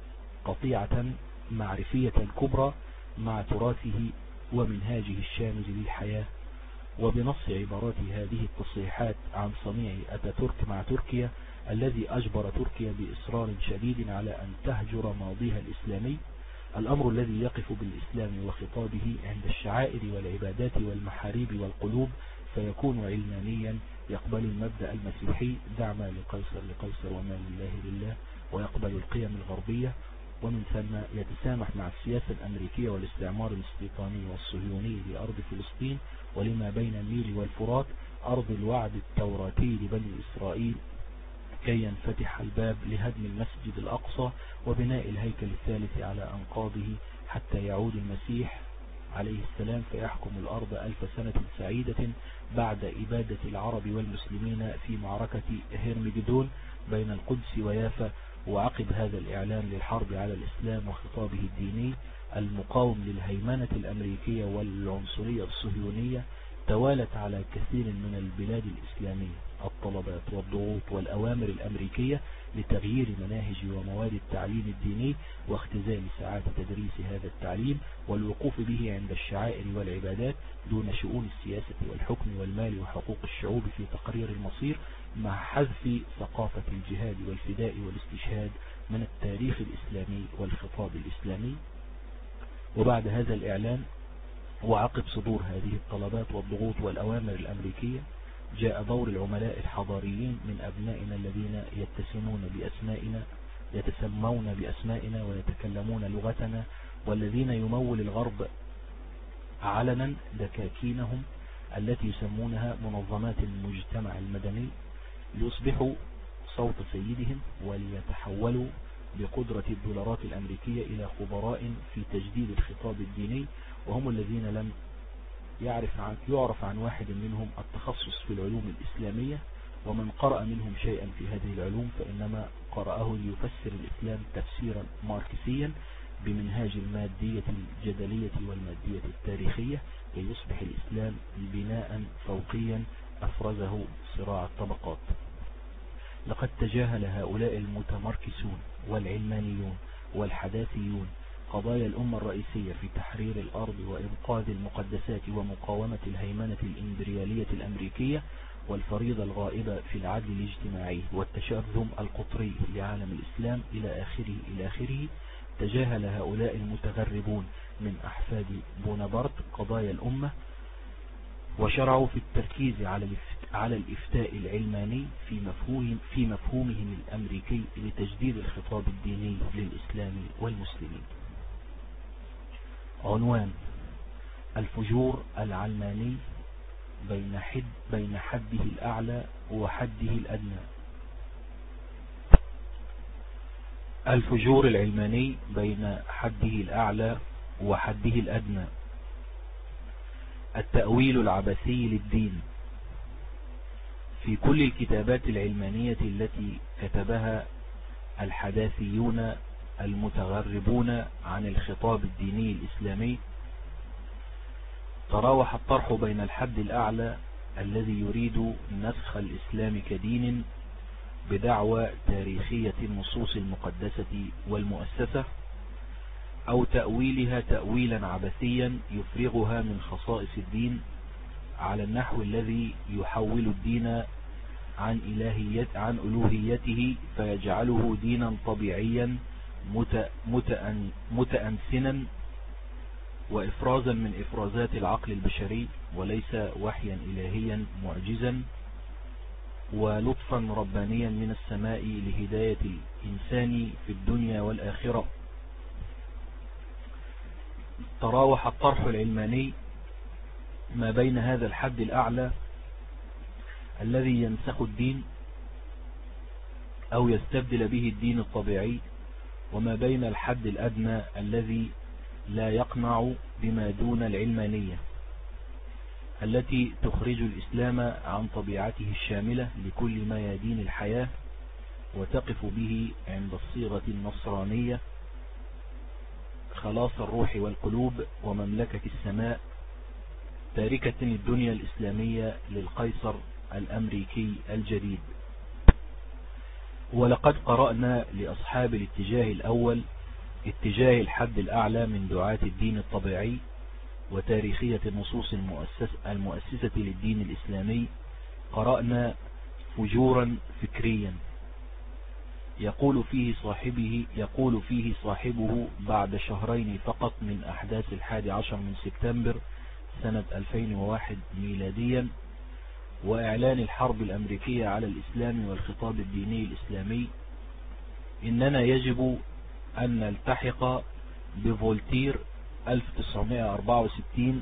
قطيعة معرفية كبرى مع تراثه ومنهاجه الشامل للحياة. وبنص عبارات هذه التصريحات عن صنيع أتاتورك مع تركيا، الذي أجبر تركيا بإصرار شديد على أن تهجر ماضيها الإسلامي، الأمر الذي يقف بالإسلام وخطابه عند الشعائر والعبادات والمحاريب والقلوب فيكون علمانيا، يقبل المبدأ المسيحي دع ما لقيصر لقيصر وما لله لله، ويقبل القيم الغربية، ومن ثم يتسامح مع السياسة الأمريكية والاستعمار الاستيطاني والصهيوني لأرض فلسطين ولما بين النيل والفرات، أرض الوعد التوراتي لبني إسرائيل، كي ينفتح الباب لهدم المسجد الأقصى وبناء الهيكل الثالث على أنقاضه حتى يعود المسيح عليه السلام فيحكم الأرض 1000 سنة سعيدة بعد إبادة العرب والمسلمين في معركة هرمجدون بين القدس ويافا. وعقب هذا الإعلان للحرب على الإسلام وخطابه الديني المقاوم للهيمنة الأمريكية والعنصرية الصهيونية، توالت على كثير من البلاد الإسلامية الطلبات والضغوط والأوامر الأمريكية لتغيير مناهج ومواد التعليم الديني واختزال ساعات تدريس هذا التعليم والوقوف به عند الشعائر والعبادات دون شؤون السياسة والحكم والمال وحقوق الشعوب في تقرير المصير، مع حذف ثقافة الجهاد والفداء والاستشهاد من التاريخ الإسلامي والخطاب الإسلامي. وبعد هذا الإعلان وعقب صدور هذه الطلبات والضغوط والأوامر الأمريكية، جاء دور العملاء الحضاريين من أبنائنا الذين يتسمون بأسمائنا ويتكلمون لغتنا، والذين يمول الغرب علنا دكاكينهم التي يسمونها منظمات المجتمع المدني ليصبحوا صوت سيدهم وليتحولوا بقدرة الدولارات الأمريكية إلى خبراء في تجديد الخطاب الديني، وهم الذين لم يعرف عن واحد منهم التخصص في العلوم الإسلامية، ومن قرأ منهم شيئا في هذه العلوم فإنما قرأه ليفسر الإسلام تفسيرا ماركسيا بمنهاج المادية الجدلية والمادية التاريخية، ليصبح الإسلام بناء فوقيا أفرزه صراع الطبقات. لقد تجاهل هؤلاء المتمركسون والعلمانيون والحداثيون قضايا الأمة الرئيسية في تحرير الأرض وإنقاذ المقدسات ومقاومة الهيمنة الإمبريالية الأمريكية والفريضة الغائبة في العدل الاجتماعي والتشرذم القطري لعالم الإسلام إلى آخره. تجاهل هؤلاء المتغربون من أحفاد بونابرت قضايا الأمة، وشرعوا في التركيز على الإفتاء العلماني في مفهومهم الأمريكي لتجديد الخطاب الديني للإسلام والمسلمين. عنوان: الفجور العلماني بين حده الأعلى وحده الأدنى. الفجور العلماني بين حده الأعلى وحده الأدنى. التأويل العبثي للدين. في كل الكتابات العلمانية التي كتبها الحداثيون المتغربون عن الخطاب الديني الإسلامي، تراوح الطرح بين الحد الأعلى الذي يريد نسخ الإسلام كدين بدعوى تاريخية النصوص المقدسة والمؤسسة، أو تأويلها تأويلا عبثيا يفرغها من خصائص الدين على النحو الذي يحول الدين عن ألوهيته فيجعله دينا طبيعيا متأنسنا وإفرازا من إفرازات العقل البشري وليس وحيا إلهيا معجزا ولطفا ربانيا من السماء لهداية الإنسان في الدنيا والآخرة. تراوح الطرح العلماني ما بين هذا الحد الأعلى الذي ينسخ الدين أو يستبدل به الدين الطبيعي، وما بين الحد الأدنى الذي لا يقنع بما دون العلمانية التي تخرج الإسلام عن طبيعته الشاملة لكل ميادين الحياة وتقف به عند الصيغة النصرانية خلاص الروح والقلوب ومملكة السماء، تاركة الدنيا الإسلامية للقيصر الأمريكي الجديد. ولقد قرأنا لأصحاب الاتجاه الأول اتجاه الحد الأعلى من دعاة الدين الطبيعي وتاريخية النصوص المؤسسة للدين الإسلامي، قرأنا فجورا فكريا يقول فيه صاحبه بعد شهرين فقط من أحداث 11 من سبتمبر سنة 2001 ميلاديا وإعلان الحرب الأمريكية على الإسلام والخطاب الديني الإسلامي، إننا يجب أن نلتحق بفولتير 1964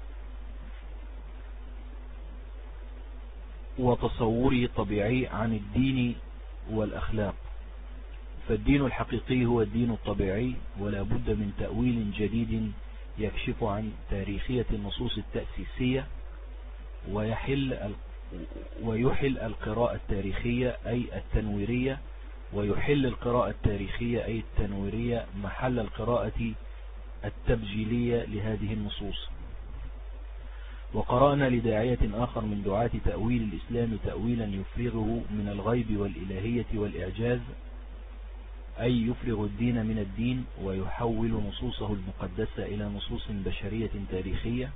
وتصوره الطبيعي عن الدين والأخلاق، فالدين الحقيقي هو الدين الطبيعي، ولا بد من تأويل جديد يكشف عن تاريخية النصوص التأسيسية ويحل القراءة التاريخية أي التنويرية، ويحل القراءة التاريخية أي التنويرية محل القراءة التبجيلية لهذه النصوص. وقرأنا لداعية آخر من دعاة تأويل الإسلام تأويلا يفرغه من الغيب والإلهية والإعجاز، أي يفرغ الدين من الدين ويحول نصوصه المقدسة إلى نصوص بشرية تاريخية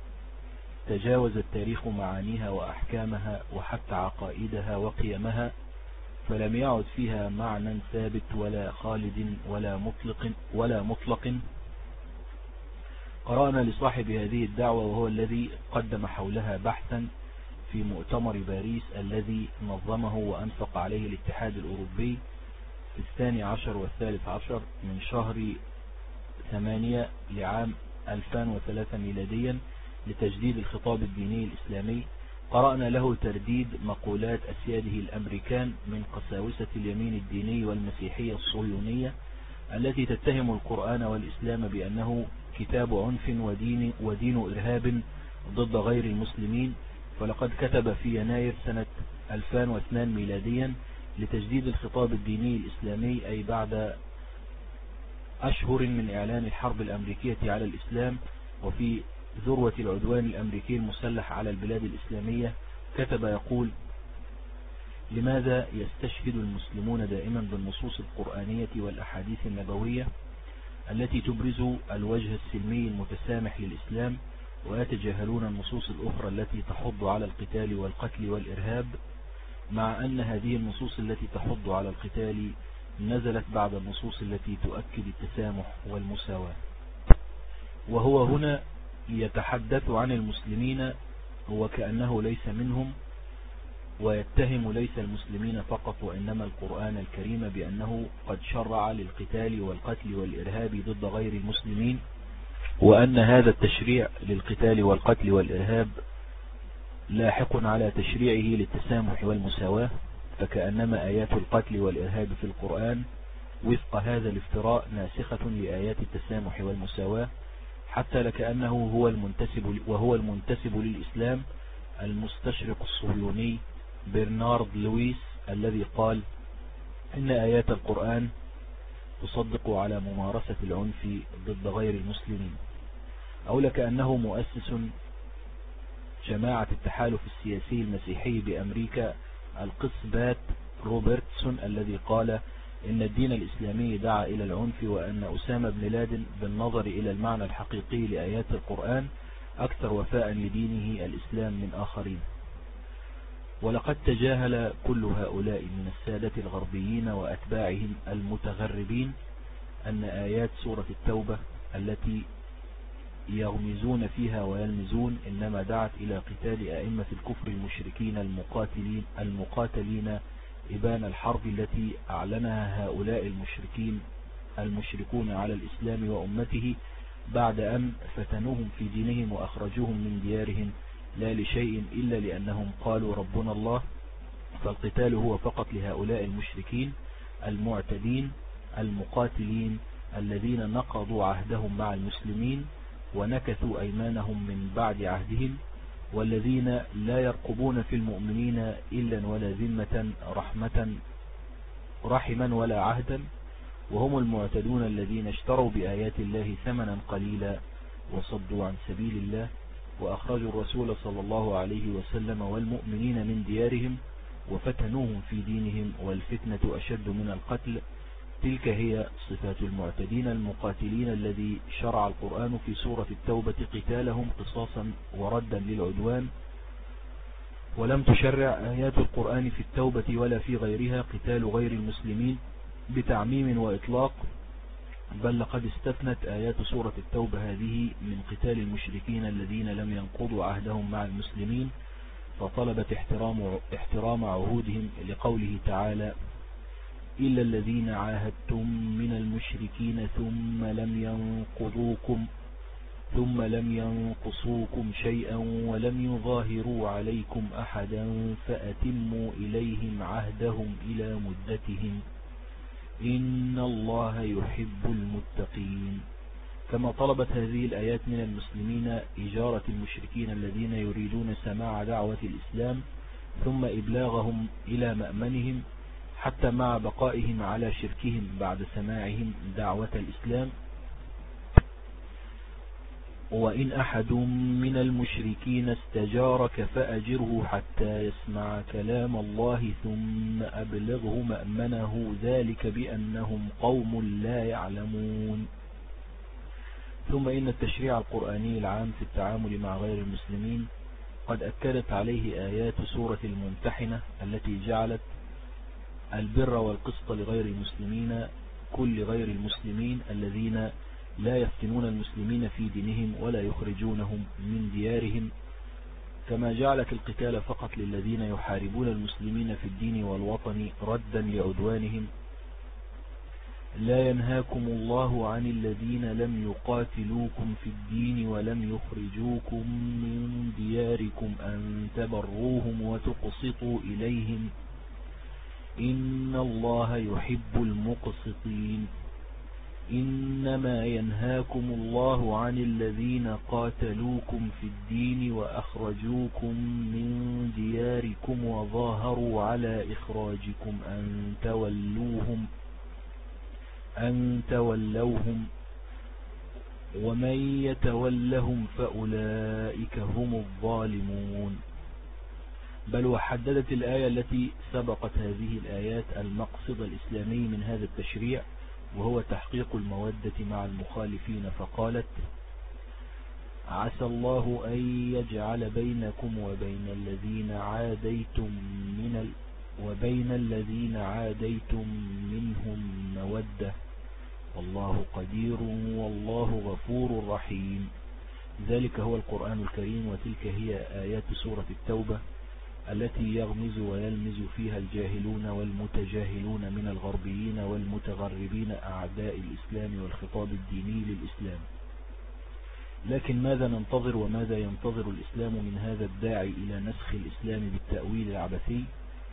تجاوز التاريخ معانيها وأحكامها وحتى عقائدها وقيمها، فلم يعد فيها معنى ثابت ولا خالد ولا مطلق. قرأنا لصاحب هذه الدعوة وهو الذي قدم حولها بحثا في مؤتمر باريس الذي نظمه وأنفق عليه الاتحاد الأوروبي في 12 و13 من شهر 8 لعام 2003 ميلاديا لتجديد الخطاب الديني الإسلامي. قرأنا له ترديد مقولات أسياده الأمريكان من قساوسة اليمين الديني والمسيحية الصهيونية التي تتهم القرآن والإسلام بأنه كتاب عنف ودين إرهاب ضد غير المسلمين. فلقد كتب في يناير سنة 2002 ميلاديا لتجديد الخطاب الديني الإسلامي، أي بعد أشهر من إعلان الحرب الأمريكية على الإسلام وفي ذروة العدوان الأمريكي المسلح على البلاد الإسلامية، كتب يقول: لماذا يستشهد المسلمون دائما بالنصوص القرآنية والأحاديث النبوية التي تبرز الوجه السلمي المتسامح للإسلام، ويتجاهلون النصوص الأخرى التي تحض على القتال والقتل والإرهاب، مع أن هذه النصوص التي تحض على القتال نزلت بعد النصوص التي تؤكد التسامح والمساواة. وهو هنا يتحدث عن المسلمين وكأنه ليس منهم، ويتهم ليس المسلمين فقط وإنما القرآن الكريم بأنه قد شرع للقتال والقتل والإرهاب ضد غير المسلمين، وأن هذا التشريع للقتال والقتل والإرهاب لاحق على تشريعه للتسامح والمساواة، فكأنما آيات القتل والإرهاب في القرآن وفق هذا الافتراء ناسخة لآيات التسامح والمساواة، حتى لكأنه هو المنتسب للإسلام المستشرق الصهيوني برنارد لويس الذي قال إن آيات القرآن تصدق على ممارسة العنف ضد غير المسلمين، أو لكأنه مؤسس جماعة التحالف السياسي المسيحي بأمريكا القس بات روبرتسون الذي قال إن الدين الإسلامي دعا إلى العنف، وأن أسامة بن لادن بالنظر إلى المعنى الحقيقي لآيات القرآن أكثر وفاء لدينه الإسلام من آخرين. ولقد تجاهل كل هؤلاء من السادة الغربيين وأتباعهم المتغربين أن آيات سورة التوبة التي يغمزون فيها ويلمزون، إنما دعت إلى قتال أئمة الكفر المشركين المقاتلين إبان الحرب التي أعلنها هؤلاء المشركون على الإسلام وأمته بعد أن فتنوهم في دينهم وأخرجوهم من ديارهم، لا لشيء إلا لأنهم قالوا ربنا الله. فالقتال هو فقط لهؤلاء المشركين المعتدين المقاتلين الذين نقضوا عهدهم مع المسلمين ونكثوا أيمانهم من بعد عهدهم، والذين لا يرقبون في المؤمنين إلا ولا ذمة رحما ولا عهدا، وهم المعتدون الذين اشتروا بآيات الله ثمنا قليلا وصدوا عن سبيل الله وأخرجوا الرسول صلى الله عليه وسلم والمؤمنين من ديارهم وفتنوهم في دينهم، والفتنة أشد من القتل. تلك هي صفات المعتدين المقاتلين الذي شرع القرآن في سورة التوبة قتالهم قصاصا وردا للعدوان، ولم تشرع آيات القرآن في التوبة ولا في غيرها قتال غير المسلمين بتعميم وإطلاق، بل لقد استثنت آيات سورة التوبة هذه من قتال المشركين الذين لم ينقضوا عهدهم مع المسلمين، فطلبت احترام عهودهم لقوله تعالى: إلا الذين عاهدتم من المشركين ثم لم ينقصوكم شيئا ولم يظاهروا عليكم أحدا فأتموا إليهم عهدهم إلى مدتهم إن الله يحب المتقين. كما طلبت هذه الآيات من المسلمين إجارة المشركين الذين يريدون سماع دعوة الإسلام ثم إبلاغهم إلى مأمنهم حتى مع بقائهم على شركهم بعد سماعهم دعوة الإسلام. وإن أحد من المشركين استجارك فأجره حتى يسمع كلام الله ثم أبلغه مأمنه ذلك بأنهم قوم لا يعلمون. ثم إن التشريع القرآني العام في التعامل مع غير المسلمين قد أكدت عليه آيات سورة الممتحنة التي جعلت البر والقسط لغير المسلمين كل غير المسلمين الذين لا يفتنون المسلمين في دينهم ولا يخرجونهم من ديارهم، كما جعلت القتال فقط للذين يحاربون المسلمين في الدين والوطن ردا لعدوانهم. لا ينهاكم الله عن الذين لم يقاتلوكم في الدين ولم يخرجوكم من دياركم أن تبروهم وتقسطوا إليهم إن الله يحب المقسطين. إنما ينهاكم الله عن الذين قاتلوكم في الدين وأخرجوكم من دياركم وظاهروا على إخراجكم أن تولوهم ومن يتولهم فأولئك هم الظالمون. بل وحددت الآية التي سبقت هذه الآيات المقصد الإسلامي من هذا التشريع، وهو تحقيق المودة مع المخالفين، فقالت: عسى الله أن يجعل بينكم وبين الذين عاديتم منهم مودة والله قدير والله غفور رحيم. ذلك هو القرآن الكريم، وتلك هي آيات سورة التوبة التي يغمز ويلمز فيها الجاهلون والمتجاهلون من الغربيين والمتغربين أعداء الإسلام والخطاب الديني للإسلام. لكن ماذا ننتظر وماذا ينتظر الإسلام من هذا الداعي إلى نسخ الإسلام بالتأويل العبثي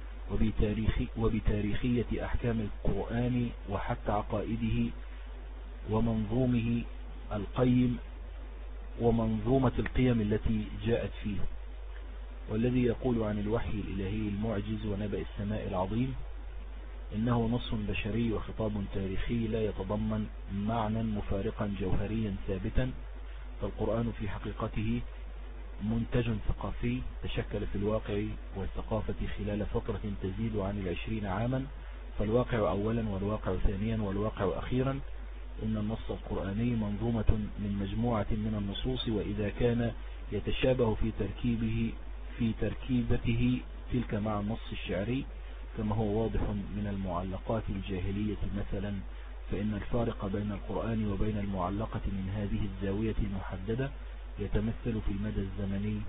وبتاريخية أحكام القرآن وحتى عقائده ومنظومه القيم ومنظومة القيم التي جاءت فيه؟ والذي يقول عن الوحي الإلهي المعجز ونبأ السماء العظيم إنه نص بشري وخطاب تاريخي لا يتضمن معنى مفارقا جوهريا ثابتا، فالقرآن في حقيقته منتج ثقافي تشكل في الواقع والثقافة خلال فترة تزيد عن 20 عاما، فالواقع أولا والواقع ثانيا والواقع أخيرا. إن النص القرآني منظومة من مجموعة من النصوص، وإذا كان يتشابه في تركيبته تلك مع النص الشعري كما هو واضح من المعلقات الجاهلية مثلا، فإن الفارق بين القرآن وبين المعلقة من هذه الزاوية المحددة يتمثل في المدى الزمني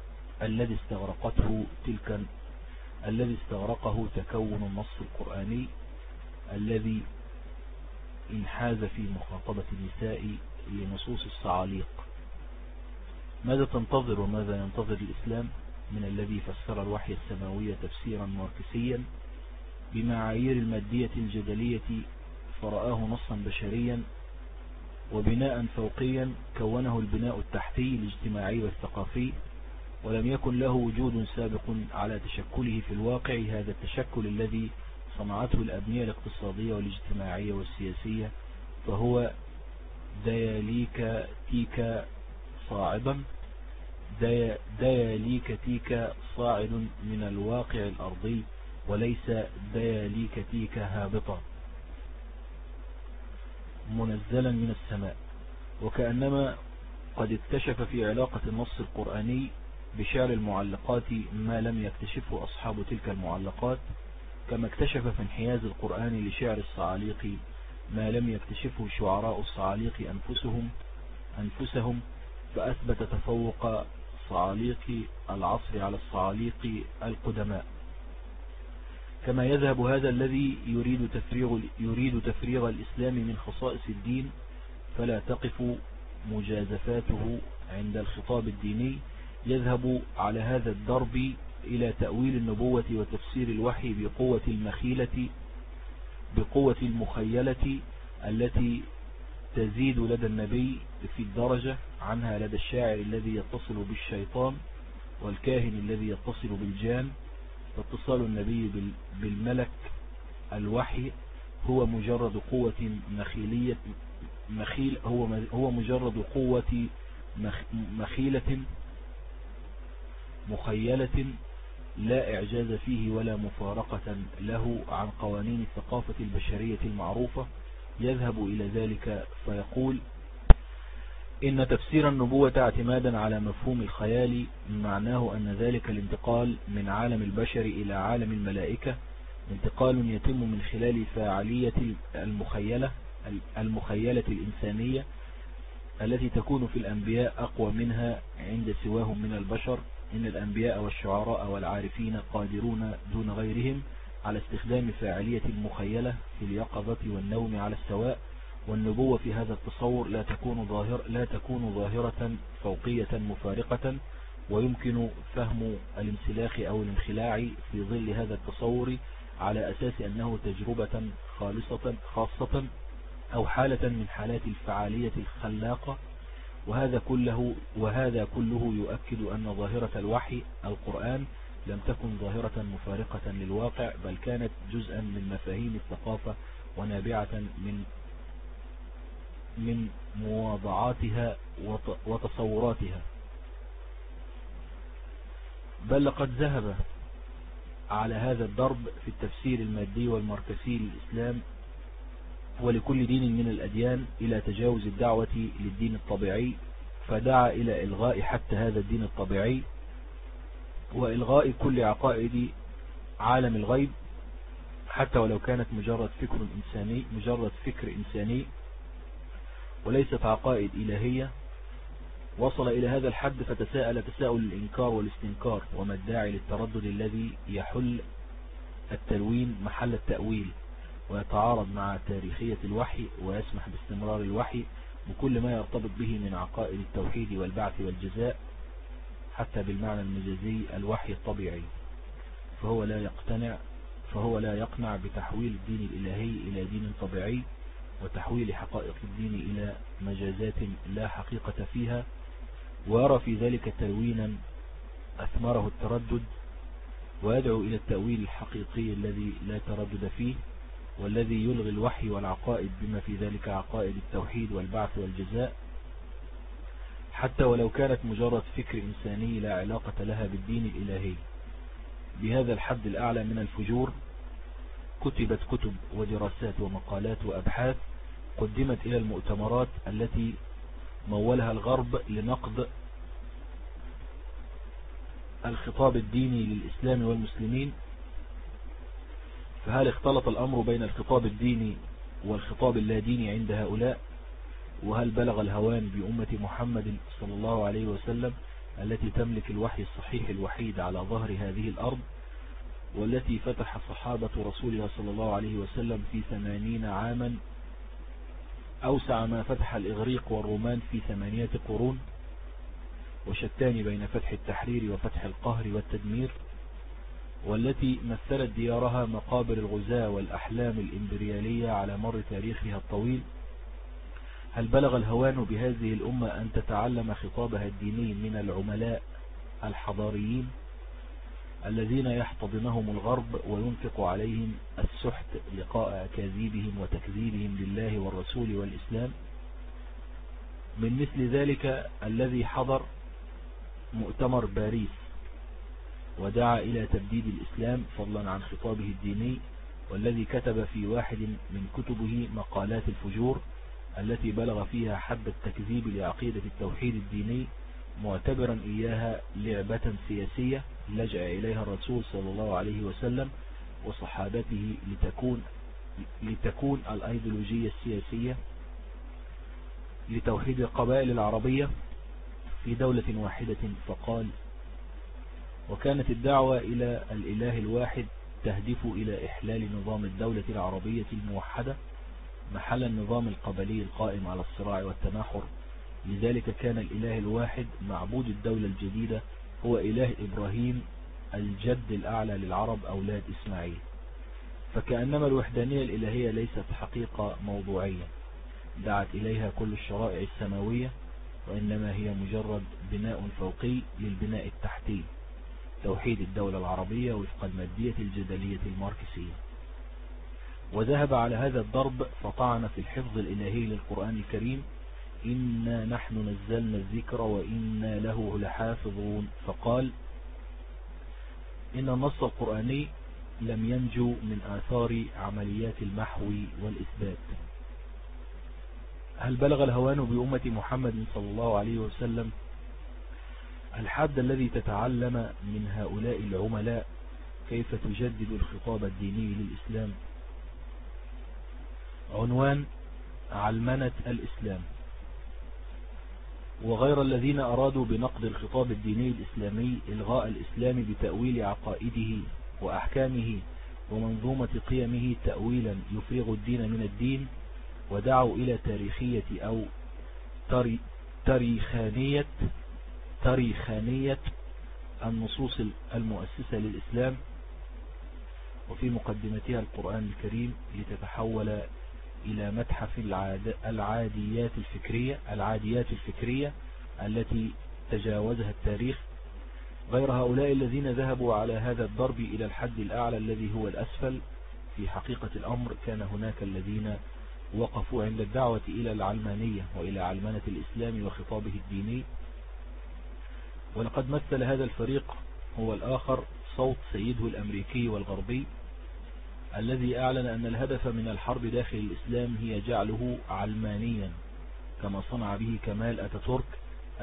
الذي استغرقه تكون النص القرآني الذي انحاز في مخاطبة النساء لنصوص الصعاليق. ماذا تنتظر وماذا ينتظر الإسلام من الذي فسر الوحي السماوي تفسيرا ماركسيا بمعايير المادية الجدلية فرآه نصا بشريا وبناء فوقيا كونه البناء التحتي الاجتماعي والثقافي، ولم يكن له وجود سابق على تشكله في الواقع، هذا التشكل الذي صنعته الأبنية الاقتصادية والاجتماعية والسياسية، فهو دياليكتيكا صاعد من الواقع الأرضي وليس دياليكتيكا هابطة منزلا من السماء. وكأنما قد اكتشف في علاقة النص القرآني بشعر المعلقات ما لم يكتشفه أصحاب تلك المعلقات، كما اكتشف في انحياز القرآن لشعر الصعاليق ما لم يكتشفه شعراء الصعاليق أنفسهم، فأثبت تفوق صعاليق العصر على الصعاليق القدماء. كما يذهب هذا الذي يريد تفريغ الإسلام من خصائص الدين فلا تقف مجازفاته عند الخطاب الديني، يذهب على هذا الضرب إلى تأويل النبوة وتفسير الوحي بقوة المخيلة التي تزيد لدى النبي في الدرجة عنها لدى الشاعر الذي يتصل بالشيطان والكاهن الذي يتصل بالجان. فاتصال النبي بالملك الوحي هو مجرد قوة هو مجرد قوة مخيلة لا إعجاز فيه ولا مفارقة له عن قوانين الثقافة البشرية المعروفة. يذهب إلى ذلك فيقول إن تفسير النبوة اعتمادا على مفهوم الخيال معناه أن ذلك الانتقال من عالم البشر إلى عالم الملائكة انتقال يتم من خلال فاعلية المخيلة الإنسانية التي تكون في الأنبياء أقوى منها عند سواهم من البشر. إن الأنبياء والشعراء والعارفين قادرون دون غيرهم على استخدام فاعلية المخيلة في اليقظة والنوم على السواء، والنبوة في هذا التصور لا تكون ظاهرة فوقية مفارقة، ويمكن فهم الانسلاخ أو الانخلاع في ظل هذا التصور على أساس أنه تجربة خاصة أو حالة من حالات الفعالية الخلاقة. وهذا كله يؤكد أن ظاهرة الوحي القرآن لم تكن ظاهرة مفارقة للواقع، بل كانت جزءا من مفاهيم الثقافة ونابعة من مواضعاتها وتصوراتها. بل لقد ذهب على هذا الضرب في التفسير المادي والماركسي للإسلام ولكل دين من الأديان إلى تجاوز الدعوة للدين الطبيعي، فدعا إلى إلغاء حتى هذا الدين الطبيعي وإلغاء كل عقائد عالم الغيب، حتى ولو كانت مجرد فكر إنساني وليست عقائد إلهية. وصل إلى هذا الحد فتساءل تساؤل الإنكار والاستنكار، وما الداعي للتردد الذي يحل التلوين محل التأويل ويتعارض مع تاريخية الوحي ويسمح باستمرار الوحي بكل ما يرتبط به من عقائد التوحيد والبعث والجزاء حتى بالمعنى المجازي الوحي الطبيعي. فهو لا يقنع بتحويل الدين الإلهي إلى دين طبيعي وتحويل حقائق الدين إلى مجازات لا حقيقة فيها، ويرى في ذلك تلوينا أثمره التردد، ويدعو إلى التأويل الحقيقي الذي لا تردد فيه والذي يلغي الوحي والعقائد بما في ذلك عقائد التوحيد والبعث والجزاء، حتى ولو كانت مجرد فكر إنساني لا علاقة لها بالدين الإلهي. بهذا الحد الأعلى من الفجور كتبت كتب ودراسات ومقالات وأبحاث قدمت إلى المؤتمرات التي مولها الغرب لنقد الخطاب الديني للإسلام والمسلمين. فهل اختلط الأمر بين الخطاب الديني والخطاب اللاديني عند هؤلاء؟ وهل بلغ الهوان بأمة محمد صلى الله عليه وسلم التي تملك الوحي الصحيح الوحيد على ظهر هذه الأرض، والتي فتح صحابة رسولها صلى الله عليه وسلم في 80 عاما أوسع ما فتح الإغريق والرومان في 8 قرون، وشتان بين فتح التحرير وفتح القهر والتدمير، والتي مثلت ديارها مقابر الغزاة والأحلام الإمبريالية على مر تاريخها الطويل؟ هل بلغ الهوان بهذه الأمة أن تتعلم خطابها الديني من العملاء الحضاريين الذين يحتضنهم الغرب وينفق عليهم السحت لقاء أكاذيبهم وتكذيبهم لله والرسول والإسلام؟ من مثل ذلك الذي حضر مؤتمر باريس ودعا إلى تبديد الإسلام فضلا عن خطابه الديني، والذي كتب في واحد من كتبه مقالات الفجور التي بلغ فيها حد التكذيب لعقيدة التوحيد الديني، معتبرا إياها لعبة سياسية لجأ إليها الرسول صلى الله عليه وسلم وصحابته لتكون الأيديولوجية السياسية لتوحيد القبائل العربية في دولة واحدة. فقال: وكانت الدعوة إلى الإله الواحد تهدف إلى إحلال نظام الدولة العربية الموحدة محل النظام القبلي القائم على الصراع والتناحر. لذلك كان الإله الواحد معبود الدولة الجديدة هو إله إبراهيم الجد الأعلى للعرب أولاد إسماعيل. فكأنما الوحدانية الإلهية ليست حقيقة موضوعية دعت إليها كل الشرائع السماوية، وإنما هي مجرد بناء فوقي للبناء التحتي، توحيد الدولة العربية وفق المادية الجدلية الماركسية. وذهب على هذا الضرب فطعن في الحفظ الإلهي للقرآن الكريم: إنا نحن نزلنا الذكر وإنا له لحافظون. فقال: إن النص القرآني لم ينجو من آثار عمليات المحو والإثبات. هل بلغ الهوان بأمة محمد صلى الله عليه وسلم الحد الذي تتعلم من هؤلاء العملاء كيف تجدد الخطاب الديني للإسلام؟ عنوان: علمنة الإسلام. وغير الذين أرادوا بنقد الخطاب الديني الإسلامي إلغاء الإسلام بتأويل عقائده وأحكامه ومنظومة قيمه تأويلا يفرغ الدين من الدين، ودعوا إلى تاريخية أو تاريخانية النصوص المؤسسة للإسلام، وفي مقدمتها القرآن الكريم، لتتحول إلى متحف العاديات الفكرية التي تجاوزها التاريخ. غير هؤلاء الذين ذهبوا على هذا الضرب إلى الحد الأعلى الذي هو الأسفل، في حقيقة الأمر كان هناك الذين وقفوا عند الدعوة إلى العلمانية وإلى علمنة الإسلام وخطابه الديني. ولقد مثل هذا الفريق هو الآخر صوت سيده الأمريكي والغربي الذي أعلن أن الهدف من الحرب داخل الإسلام هي جعله علمانيا، كما صنع به كمال أتاتورك 1881-1938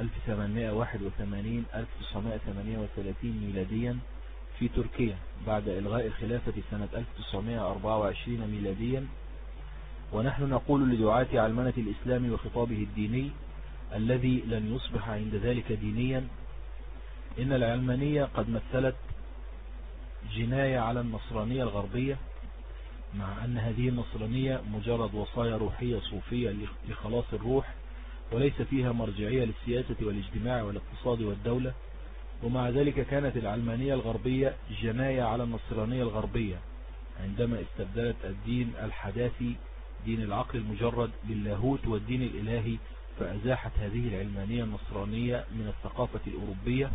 ميلاديا في تركيا بعد إلغاء الخلافة سنة 1924 ميلاديا. ونحن نقول لدعاة علمنة الإسلام وخطابه الديني الذي لن يصبح عند ذلك دينيا: إن العلمانية قد مثلت جناية على النصرانية الغربية، مع أن هذه النصرانية مجرد وصايا روحية صوفية لخلاص الروح، وليس فيها مرجعية للسياسة والاجتماع والاقتصاد والدولة. ومع ذلك كانت العلمانية الغربية جناية على النصرانية الغربية عندما استبدلت الدين الحداثي دين العقل المجرد باللاهوت والدين الإلهي، فأزاحت هذه العلمانية النصرانية من الثقافة الأوروبية.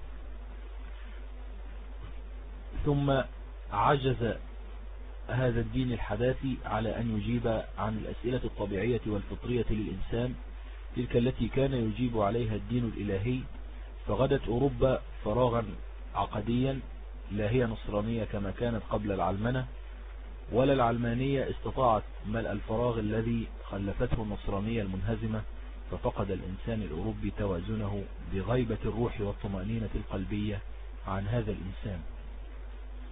ثم عجز هذا الدين الحداثي على أن يجيب عن الأسئلة الطبيعية والفطرية للإنسان، تلك التي كان يجيب عليها الدين الإلهي. فغدت أوروبا فراغا عقديا، لا هي نصرانية كما كانت قبل العلمنة، ولا العلمانية استطاعت ملء الفراغ الذي خلفته النصرانية المنهزمة. ففقد الإنسان الأوروبي توازنه بغيبة الروح والطمأنينة القلبية عن هذا الإنسان.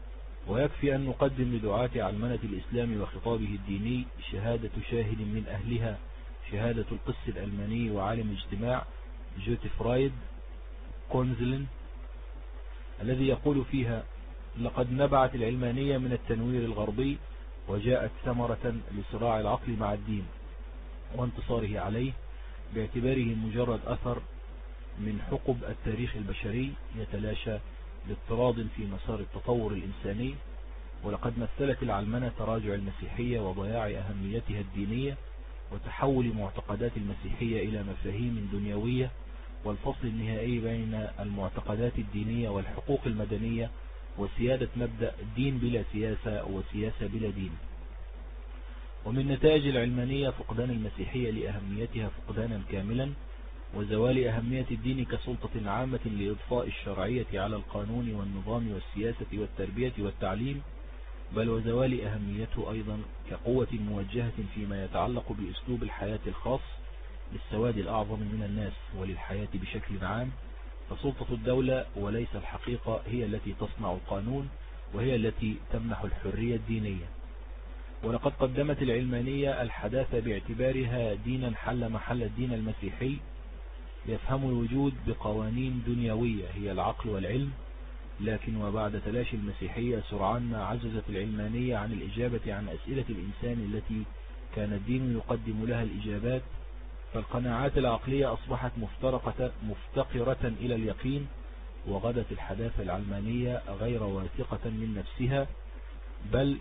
ويكفي أن نقدم لدعاة علمنة الإسلام وخطابه الديني شهادة شاهد من أهلها، شهادة القس الألماني وعالم اجتماع جوت فرايد كونزلن، الذي يقول فيها: لقد نبعت العلمانية من التنوير الغربي، وجاءت ثمرة لصراع العقل مع الدين وانتصاره عليه، باعتباره مجرد أثر من حقب التاريخ البشري يتلاشى لاضطراد في مسار التطور الإنساني. ولقد مثلت العلمنة تراجع المسيحية وضياع أهميتها الدينية وتحول معتقدات المسيحية إلى مفاهيم دنيوية، والفصل النهائي بين المعتقدات الدينية والحقوق المدنية، وسيادة مبدأ دين بلا سياسة وسياسة بلا دين. ومن نتائج العلمانية فقدان المسيحية لأهميتها فقدانا كاملا، وزوال أهمية الدين كسلطة عامة لإضفاء الشرعية على القانون والنظام والسياسة والتربية والتعليم، بل وزوال أهميته أيضا كقوة موجهة فيما يتعلق بأسلوب الحياة الخاص للسواد الأعظم من الناس وللحياة بشكل عام. فسلطة الدولة وليس الحقيقة هي التي تصنع القانون، وهي التي تمنح الحرية الدينية. ولقد قدمت العلمانية الحداثة باعتبارها دينا حل محل الدين المسيحي، يفهم الوجود بقوانين دنيوية هي العقل والعلم. لكن وبعد تلاشي المسيحية سرعان ما عجزت العلمانية عن الإجابة عن أسئلة الإنسان التي كان الدين يقدم لها الإجابات، فالقناعات العقلية أصبحت مفتقرة إلى اليقين، وغدت الحداثة العلمانية غير واثقة من نفسها، بل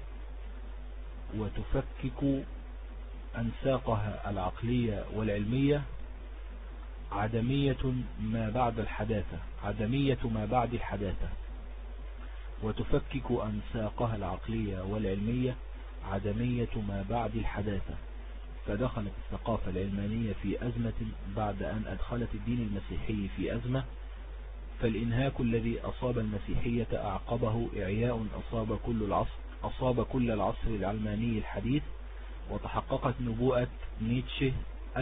وتفكك أنساقها العقلية والعلمية. عدمية ما بعد الحداثة وتفكك أنساقها العقلية والعلمية عدمية ما بعد الحداثة. فدخلت الثقافة العلمانية في أزمة بعد أن أدخلت الدين المسيحي في أزمة، فالإنهاك الذي أصاب المسيحية أعقبه إعياء أصاب كل العصر العلماني الحديث. وتحققت نبوءة نيتشه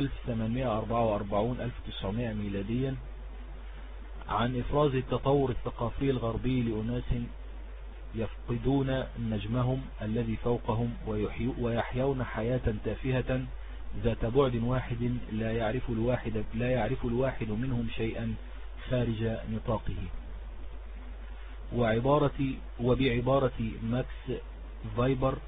1844-1900 ميلاديا عن إفراز التطور الثقافي الغربي لأناس يفقدون نجمهم الذي فوقهم ويحيون حياة تافهة ذات بعد واحد لا يعرف الواحد منهم شيئا خارج نطاقه. وبعبارة ماكس فايبر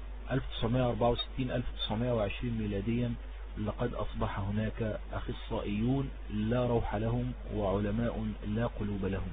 1964-1920 ميلاديا: لقد أصبح هناك أخصائيون لا روح لهم وعلماء لا قلوب لهم.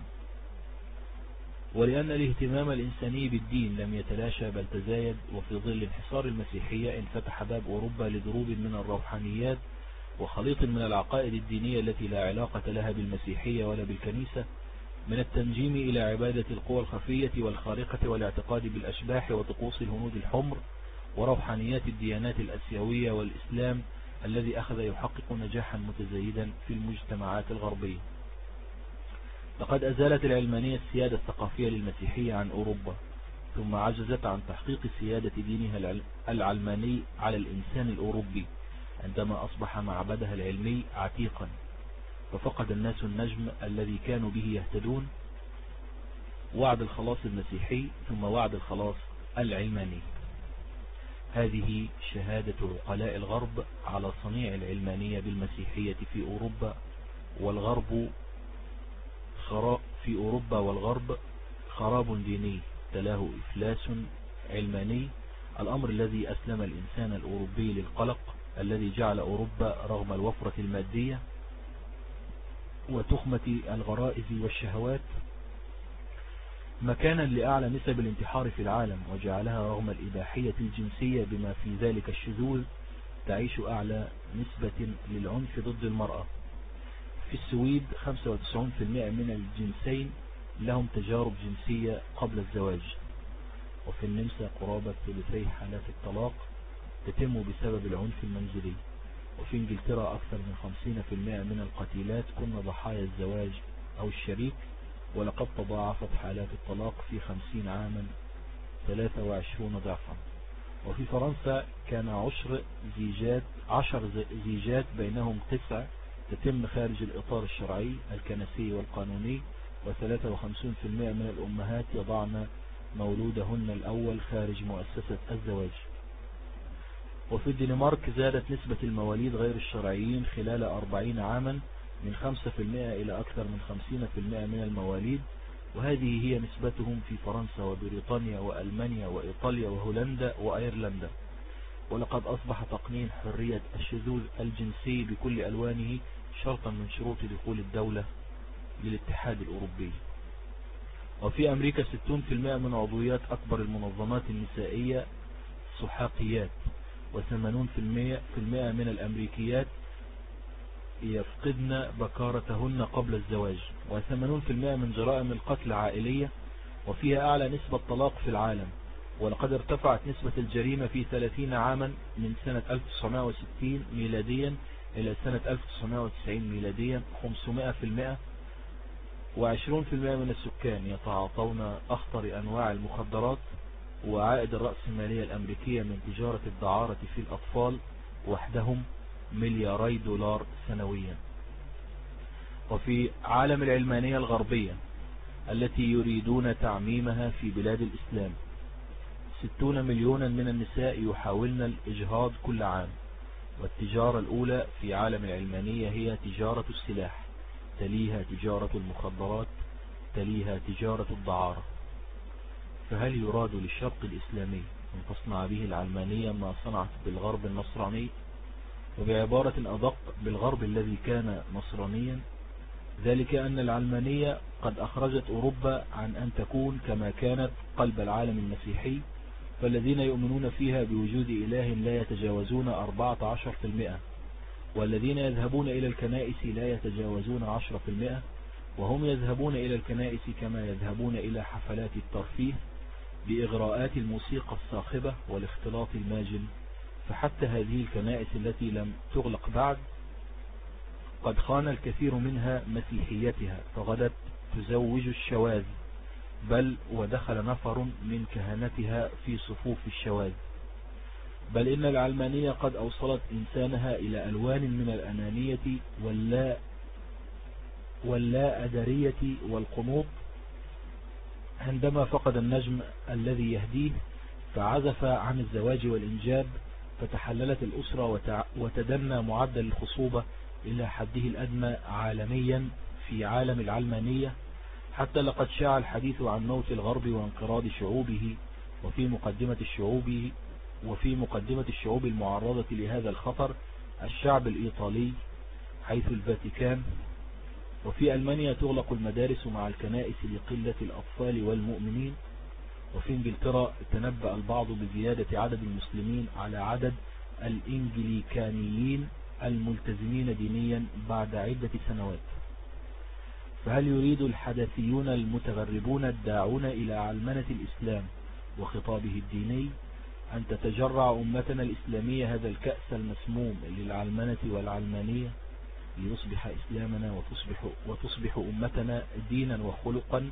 ولأن الاهتمام الإنساني بالدين لم يتلاشى بل تزايد، وفي ظل انحصار المسيحية انفتح باب أوروبا لضروب من الروحانيات وخليط من العقائد الدينية التي لا علاقة لها بالمسيحية ولا بالكنيسة، من التنجيم إلى عبادة القوى الخفية والخارقة والاعتقاد بالأشباح وطقوس الهنود الحمر، وروحانيات الديانات الأسيوية والإسلام الذي أخذ يحقق نجاحا متزايدا في المجتمعات الغربية. لقد أزالت العلمانية السيادة الثقافية للمسيحية عن أوروبا، ثم عجزت عن تحقيق سيادة دينها العلماني على الإنسان الأوروبي عندما أصبح معبدها العلمي عتيقا، ففقد الناس النجم الذي كانوا به يهتدون، وعد الخلاص المسيحي ثم وعد الخلاص العلماني. هذه شهادة عقلاء الغرب على صنيع العلمانية بالمسيحية في أوروبا والغرب خراب ديني تلاه إفلاس علماني، الأمر الذي أسلم الإنسان الأوروبي للقلق الذي جعل أوروبا رغم الوفرة المادية وتخمة الغرائز والشهوات مكانا لأعلى نسب الانتحار في العالم، وجعلها رغم الإباحية الجنسية بما في ذلك الشذوذ تعيش أعلى نسبة للعنف ضد المرأة. في السويد 95% من الجنسين لهم تجارب جنسية قبل الزواج، وفي النمسا قرابة ثلثي حالات الطلاق تتم بسبب العنف المنزلي، وفي انجلترا أكثر من 50% من القتيلات كن ضحايا الزواج أو الشريك، ولقد تضاعفت حالات الطلاق في 50 عاما 23 ضعفا. وفي فرنسا كان 10 زيجات بينهم 9 تتم خارج الإطار الشرعي الكنسي والقانوني، و53% من الأمهات يضعن مولودهن الأول خارج مؤسسة الزواج. وفي الدنمارك زادت نسبة المواليد غير الشرعيين خلال 40 عاما من 5% إلى أكثر من 50% من المواليد، وهذه هي نسبتهم في فرنسا وبريطانيا وألمانيا وإيطاليا وهولندا وأيرلندا. ولقد أصبح تقنين حرية الشذوذ الجنسي بكل ألوانه شرطا من شروط دخول الدولة للاتحاد الأوروبي. وفي أمريكا 60% من عضويات أكبر المنظمات النسائية سحاقيات، و80% من الأمريكيات يفقدن بكارتهن قبل الزواج، و80% من جرائم القتل عائلية، وفيها أعلى نسبة طلاق في العالم. ولقد ارتفعت نسبة الجريمة في 30 عاما من سنة 1960 ميلاديا إلى سنة 1990 ميلاديا 500%، و20% من السكان يتعاطون أخطر أنواع المخدرات. وعائد الرأسمالية الأمريكية من تجارة الدعارة في الأطفال وحدهم $2 مليار سنويا. وفي عالم العلمانية الغربية التي يريدون تعميمها في بلاد الإسلام 60 مليونا من النساء يحاولن الإجهاض كل عام. والتجارة الأولى في عالم العلمانية هي تجارة السلاح، تليها تجارة المخدرات، تليها تجارة الدعارة. فهل يراد للشرق الإسلامي أن تصنع به العلمانية ما صنعت بالغرب النصراني؟ وبعبارة أدق بالغرب الذي كان نصرانيا، ذلك أن العلمانية قد أخرجت أوروبا عن أن تكون كما كانت قلب العالم المسيحي، فالذين يؤمنون فيها بوجود إله لا يتجاوزون 14%، والذين يذهبون إلى الكنائس لا يتجاوزون 10%، وهم يذهبون إلى الكنائس كما يذهبون إلى حفلات الترفيه بإغراءات الموسيقى الصاخبة والاختلاط الماجن. فحتى هذه الكنائس التي لم تغلق بعد قد خان الكثير منها مسيحيتها، فغدت تزوج الشواذ، بل ودخل نفر من كهنتها في صفوف الشواذ. بل إن العلمانية قد أوصلت إنسانها إلى ألوان من الأنانية واللا أدرية والقنوط. عندما فقد النجم الذي يهديه فعزف عن الزواج والإنجاب، فتحللت الأسرة وتدنى معدل الخصوبة إلى حده الأدنى عالميا في عالم العلمانية، حتى لقد شاع الحديث عن موت الغرب وانقراض شعوبه. وفي مقدمة الشعوب المعرضة لهذا الخطر الشعب الإيطالي حيث الفاتيكان. وفي ألمانيا تغلق المدارس مع الكنائس لقلة الأطفال والمؤمنين. وفي إنجلترا تنبأ البعض بزيادة عدد المسلمين على عدد الإنجليكانيين الملتزمين دينيا بعد عدة سنوات. فهل يريد الحدثيون المتغربون الداعون إلى علمنة الإسلام وخطابه الديني أن تتجرع أمتنا الإسلامية هذا الكأس المسموم للعلمنة والعلمانية ليصبح إسلامنا وتصبح أمتنا دينا وخلقا،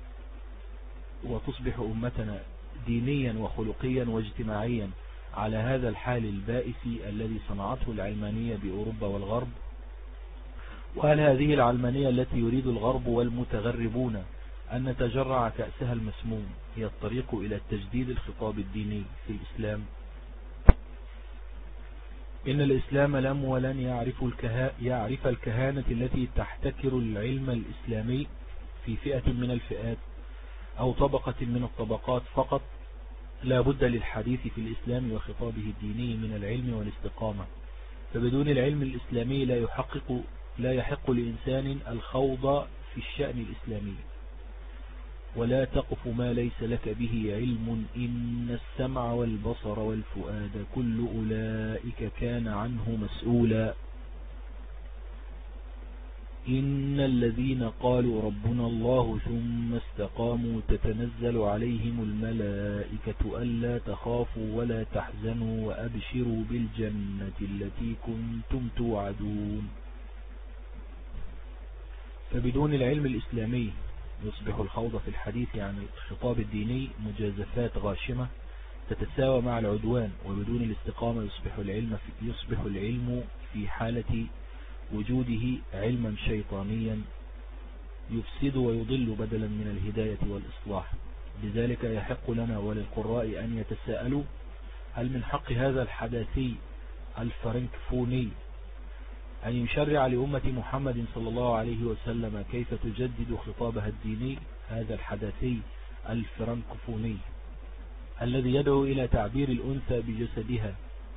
وتصبح أمتنا دينيا وخلقيا واجتماعيا على هذا الحال البائس الذي صنعته العلمانية بأوروبا والغرب؟ وهل هذه العلمانية التي يريد الغرب والمتغربون أن نتجرع كأسها المسموم هي الطريق إلى التجديد الخطاب الديني في الإسلام؟ إن الإسلام لم ولن يعرف الكهانة التي تحتكر العلم الإسلامي في فئة من الفئات أو طبقة من الطبقات فقط. لا بد للحديث في الإسلام وخطابه الديني من العلم والاستقامة، فبدون العلم الإسلامي لا يحق لإنسان الخوض في الشأن الإسلامي. ولا تقف ما ليس لك به علم، إن السمع والبصر والفؤاد كل أولئك كان عنه مسؤولا. إن الذين قالوا ربنا الله ثم استقاموا تتنزل عليهم الملائكة ألا تخافوا ولا تحزنوا وأبشروا بالجنة التي كنتم توعدون. فبدون العلم الإسلامي يصبح الخوض في الحديث عن الخطاب الديني مجازفات غاشمة تتساوى مع العدوان، وبدون الاستقامة يصبح العلم في حالة وجوده علما شيطانيا يفسد ويضل بدلا من الهداية والإصلاح. لذلك يحق لنا وللقراء أن يتساءلوا: هل من حق هذا الحداثي الفرنكفوني أن يشرع لأمة محمد صلى الله عليه وسلم كيف تجدد خطابها الديني؟ هذا الحداثي الفرنكفوني الذي يدعو إلى تعبير الأنثى بجسدها،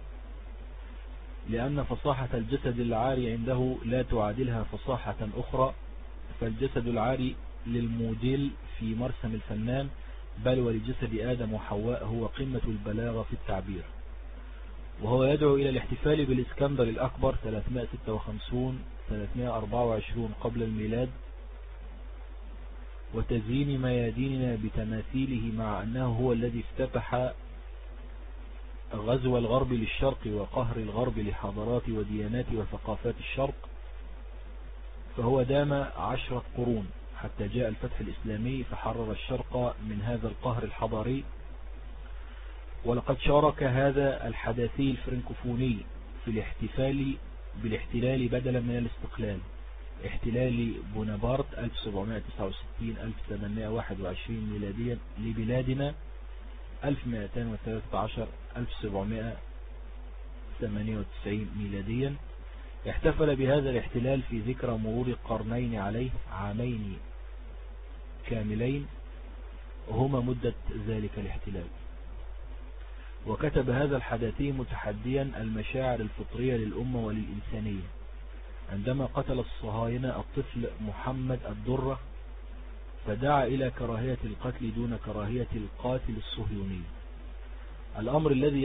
لأن فصاحة الجسد العاري عنده لا تعادلها فصاحة أخرى، فالجسد العاري للموديل في مرسم الفنان، بل ولجسد آدم وحواء هو قمة البلاغة في التعبير. وهو يدعو إلى الاحتفال بالإسكندر الأكبر 356-324 قبل الميلاد، وتزيين مياديننا بتماثيله، مع أنه هو الذي افتتح غزو الغرب للشرق وقهر الغرب لحضارات وديانات وثقافات الشرق. فهو دام 10 قرون حتى جاء الفتح الإسلامي فحرر الشرق من هذا القهر الحضاري. ولقد شارك هذا الحداثي الفرنكفوني في الاحتفال بالاحتلال بدلا من الاستقلال، احتلال بونابرت 1769-1821 ميلاديا لبلادنا 1213-1798 ميلاديا. احتفل بهذا الاحتلال في ذكرى مرور قرنين عليه، عامين كاملين هما مدة ذلك الاحتلال. وكتب هذا الحداثي متحديا المشاعر الفطرية للأمة وللإنسانية عندما قتل الصهاينة الطفل محمد الدرة، فدعا إلى كراهية القتل دون كراهية القاتل الصهيوني. الأمر الذي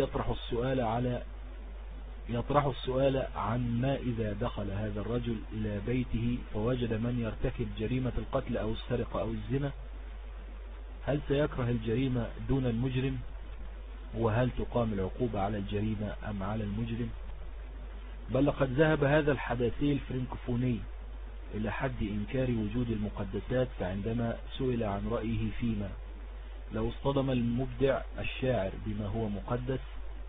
يطرح السؤال عن ما إذا دخل هذا الرجل إلى بيته فوجد من يرتكب جريمة القتل أو السرقة أو الزنا، هل سيكره الجريمة دون المجرم؟ وهل تقام العقوبة على الجريمة أم على المجرم؟ بل لقد ذهب هذا الحداثي الفرنكفوني إلى حد إنكار وجود المقدسات، فعندما سئل عن رأيه فيما لو اصطدم المبدع الشاعر بما هو مقدس،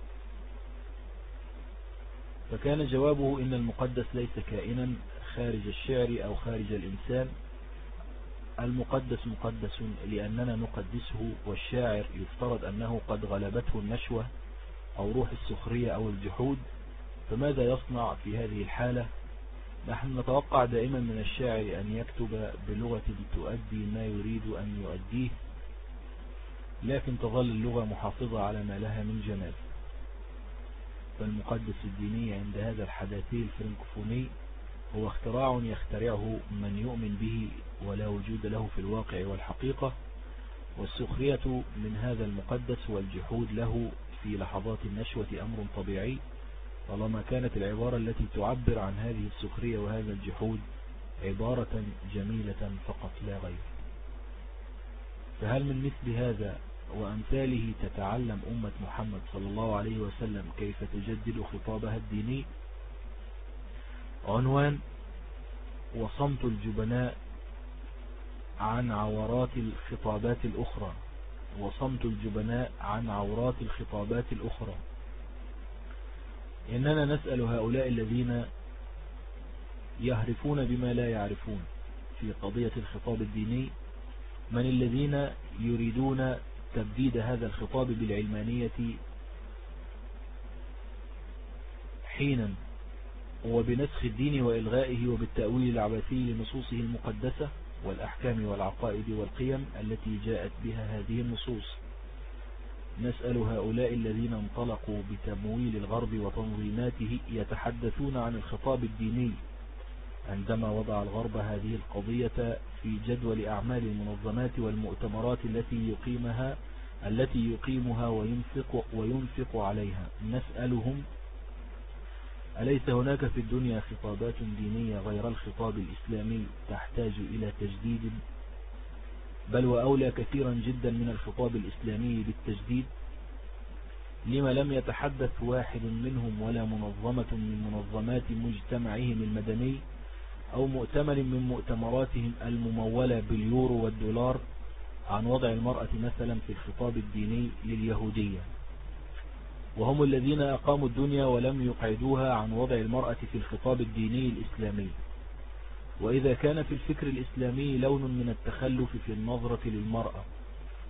فكان جوابه إن المقدس ليس كائنا خارج الشعر أو خارج الإنسان، المقدس مقدس لأننا نقدسه، والشاعر يفترض أنه قد غلبته النشوة أو روح السخرية أو الجحود، فماذا يصنع في هذه الحالة؟ نحن نتوقع دائما من الشاعر أن يكتب بلغة تؤدي ما يريد أن يؤديه، لكن تظل اللغة محافظة على ما لها من جمال. فالمقدس الديني عند هذا الحداثي الفرنكفوني هو اختراع يخترعه من يؤمن به ولا وجود له في الواقع والحقيقة، والسخرية من هذا المقدس والجحود له في لحظات النشوة أمر طبيعي، طالما كانت العبارة التي تعبر عن هذه السخرية وهذا الجحود عبارة جميلة فقط لا غير. فهل من مثل هذا وأمثاله تتعلم أمة محمد صلى الله عليه وسلم كيف تجدد خطابها الديني؟ عنوان: وصمت الجبناء عن عورات الخطابات الأخرى. وصمت الجبناء عن عورات الخطابات الأخرى. إننا نسأل هؤلاء الذين يهرفون بما لا يعرفون في قضية الخطاب الديني، من الذين يريدون تبديد هذا الخطاب بالعلمانية حينا وبنسخ الدين وإلغائه وبالتأويل العبثي لنصوصه المقدسة والأحكام والعقائد والقيم التي جاءت بها هذه النصوص. نسأل هؤلاء الذين انطلقوا بتمويل الغرب وتنظيماته يتحدثون عن الخطاب الديني عندما وضع الغرب هذه القضية في جدول أعمال المنظمات والمؤتمرات التي يقيمها وينفق عليها. نسألهم: أليس هناك في الدنيا خطابات دينية غير الخطاب الإسلامي تحتاج إلى تجديد؟ بل وأولى كثيرا جدا من الخطاب الإسلامي بالتجديد. لما لم يتحدث واحد منهم ولا منظمة من منظمات مجتمعهم المدني أو مؤتمر من مؤتمراتهم الممولة باليورو والدولار عن وضع المرأة مثلا في الخطاب الديني لليهودية، وهم الذين أقاموا الدنيا ولم يقعدوها عن وضع المرأة في الخطاب الديني الإسلامي؟ وإذا كان في الفكر الإسلامي لون من التخلف في النظرة للمرأة،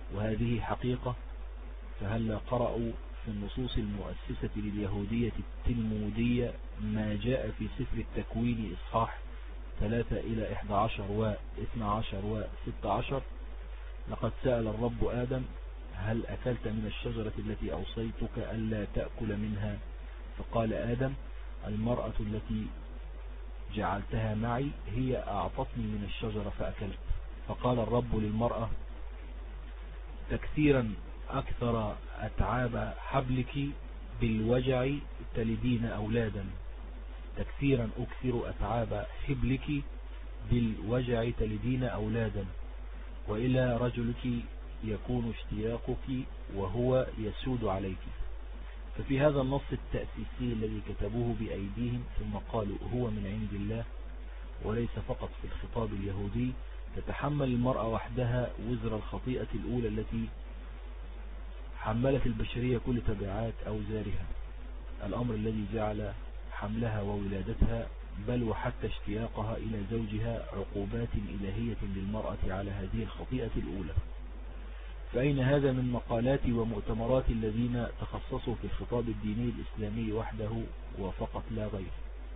وهذه حقيقة، فهل قرأوا في النصوص المؤسسة لليهودية التلمودية ما جاء في سفر التكوين إصحاح 3 إلى 11 و12 و16؟ لقد سأل الرب آدم: هل أكلت من الشجرة التي أوصيتك ألا تأكل منها؟ فقال آدم: المرأة التي جعلتها معي هي أعطتني من الشجرة فأكلت. فقال الرب للمرأة: تكثيرا أكثر أتعاب حبلك بالوجع تلدين أولادا. تكثيرا أكثر أتعاب حبلك بالوجع تلدين أولادا، وإلى رجلك يكون اشتياقك وهو يسود عليك. ففي هذا النص التأسيسي الذي كتبوه بأيديهم ثم قالوا هو من عند الله، وليس فقط في الخطاب اليهودي، تتحمل المرأة وحدها وزر الخطيئة الأولى التي حملت البشرية كل تبعات أوزارها، الأمر الذي جعل حملها وولادتها بل وحتى اشتياقها إلى زوجها عقوبات إلهية للمرأة على هذه الخطيئة الأولى. فأين هذا من مقالات ومؤتمرات الذين تخصصوا في الخطاب الديني الإسلامي وحده وفقط لا غير؟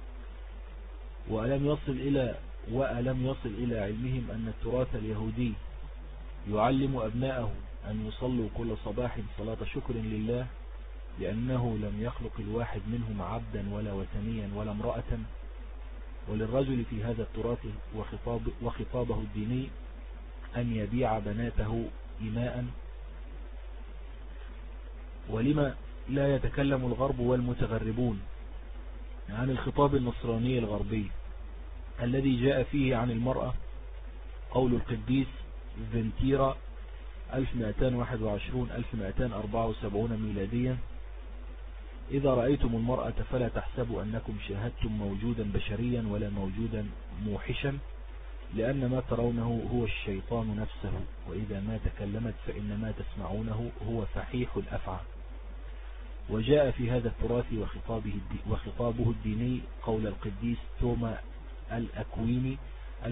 وألم يصل إلى علمهم أن التراث اليهودي يعلم أبنائه أن يصلوا كل صباح صلاة شكر لله، لأنه لم يخلق الواحد منهم عبدا ولا وثنيا ولا امرأة، وللرجل في هذا التراث وخطابه الديني أن يبيع بناته إماء؟ ولما لا يتكلم الغرب والمتغربون عن الخطاب النصراني الغربي الذي جاء فيه عن المرأة قول القديس فنتيرا 1221-1274 ميلاديا: إذا رأيتم المرأة فلا تحسبوا أنكم شاهدتم موجودا بشريا ولا موجودا موحشا، لأن ما ترونه هو الشيطان نفسه، وإذا ما تكلمت فإن ما تسمعونه هو فحيح الأفعى. وجاء في هذا التراث وخطابه الديني قول القديس توما الأكويني 1225-1273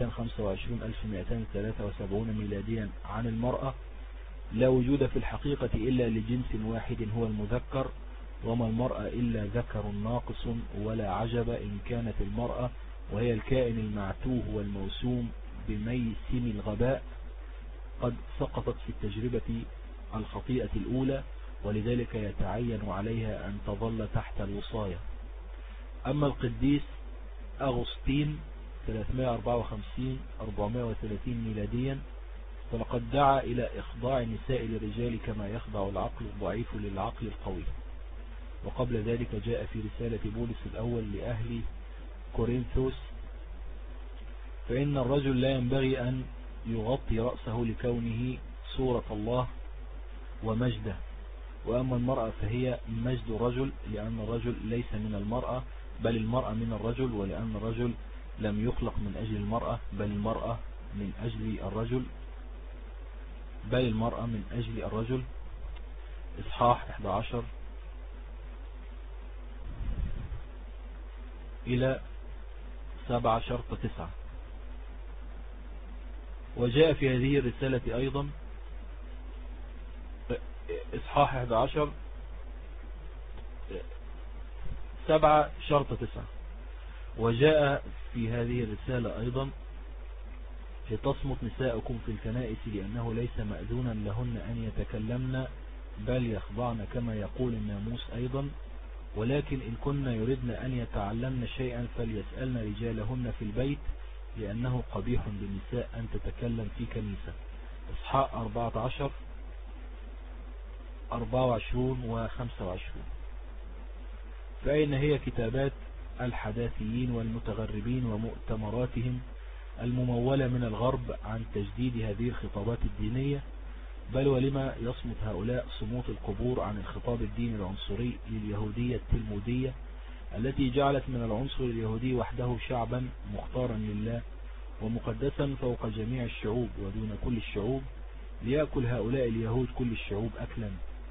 ميلاديا عن المرأة: لا وجود في الحقيقة إلا لجنس واحد هو المذكر، وما المرأة إلا ذكر ناقص، ولا عجب إن كانت المرأة وهي الكائن المعتوه والموسوم بميسم الغباء قد سقطت في التجربة الخطيئة الأولى، ولذلك يتعين عليها أن تظل تحت الوصاية. أما القديس أغسطين 354-430 ميلاديا فلقد دعا إلى إخضاع النساء للرجال كما يخضع العقل الضعيف للعقل القوي. وقبل ذلك جاء في رسالة بولس الأول لأهل كورنثوس: فإن الرجل لا ينبغي أن يغطي رأسه لكونه صورة الله ومجده، وأما المرأة فهي مجد الرجل، لأن الرجل ليس من المرأة بل المرأة من الرجل، ولأن الرجل لم يخلق من أجل المرأة بل المرأة من أجل الرجل. إصحاح 11 إلى 17-9. وجاء في هذه الرسالة أيضا إصحاح 11 7-9. وجاء في هذه الرسالة أيضا: لتصمت نساءكم في الكنائس لأنه ليس مأذونا لهن أن يتكلمن بل يخضعن كما يقول الناموس أيضا، ولكن إن كن يردن أن يتعلمن شيئا فليسألن رجالهن في البيت، لأنه قبيح للنساء أن تتكلم في كنيسة. إصحاح 14 24-25. فأين هي كتابات الحداثيين والمتغربين ومؤتمراتهم الممولة من الغرب عن تجديد هذه الخطابات الدينية؟ بل ولما يصمت هؤلاء صموت القبور عن الخطاب الديني العنصري لليهودية التلمودية التي جعلت من العنصر اليهودي وحده شعبا مختارا لله ومقدسا فوق جميع الشعوب ودون كل الشعوب، ليأكل هؤلاء اليهود كل الشعوب أكلا،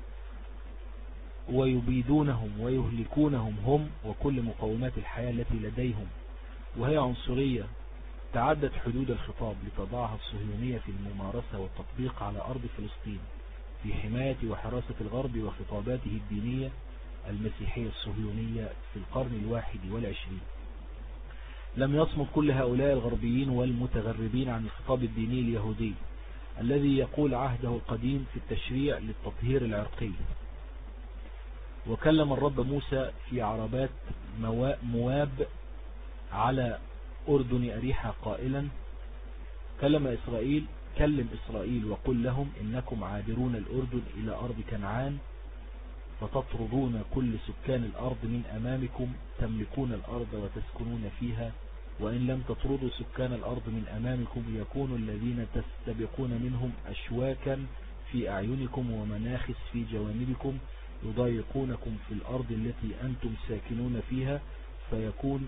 ويبيدونهم ويهلكونهم هم وكل مقومات الحياة التي لديهم، وهي عنصرية تعدت حدود الخطاب لتضعها الصهيونية في الممارسة والتطبيق على أرض فلسطين في حماية وحراسة الغرب وخطاباته الدينية المسيحية الصهيونية في القرن 21. لم يصمت كل هؤلاء الغربيين والمتغربين عن الخطاب الديني اليهودي الذي يقول عهده القديم في التشريع للتطهير العرقي. وكلم الرب موسى في عربات مواب على أردن أريحة قائلا: كلم إسرائيل وقل لهم إنكم عابرون الأردن إلى أرض كنعان فتطردون كل سكان الأرض من أمامكم، تملكون الأرض وتسكنون فيها، وإن لم تطردوا سكان الأرض من أمامكم يكون الذين تستبقون منهم أشواكا في أعينكم ومناخس في جوانبكم، يضايقونكم في الأرض التي أنتم ساكنون فيها، فيكون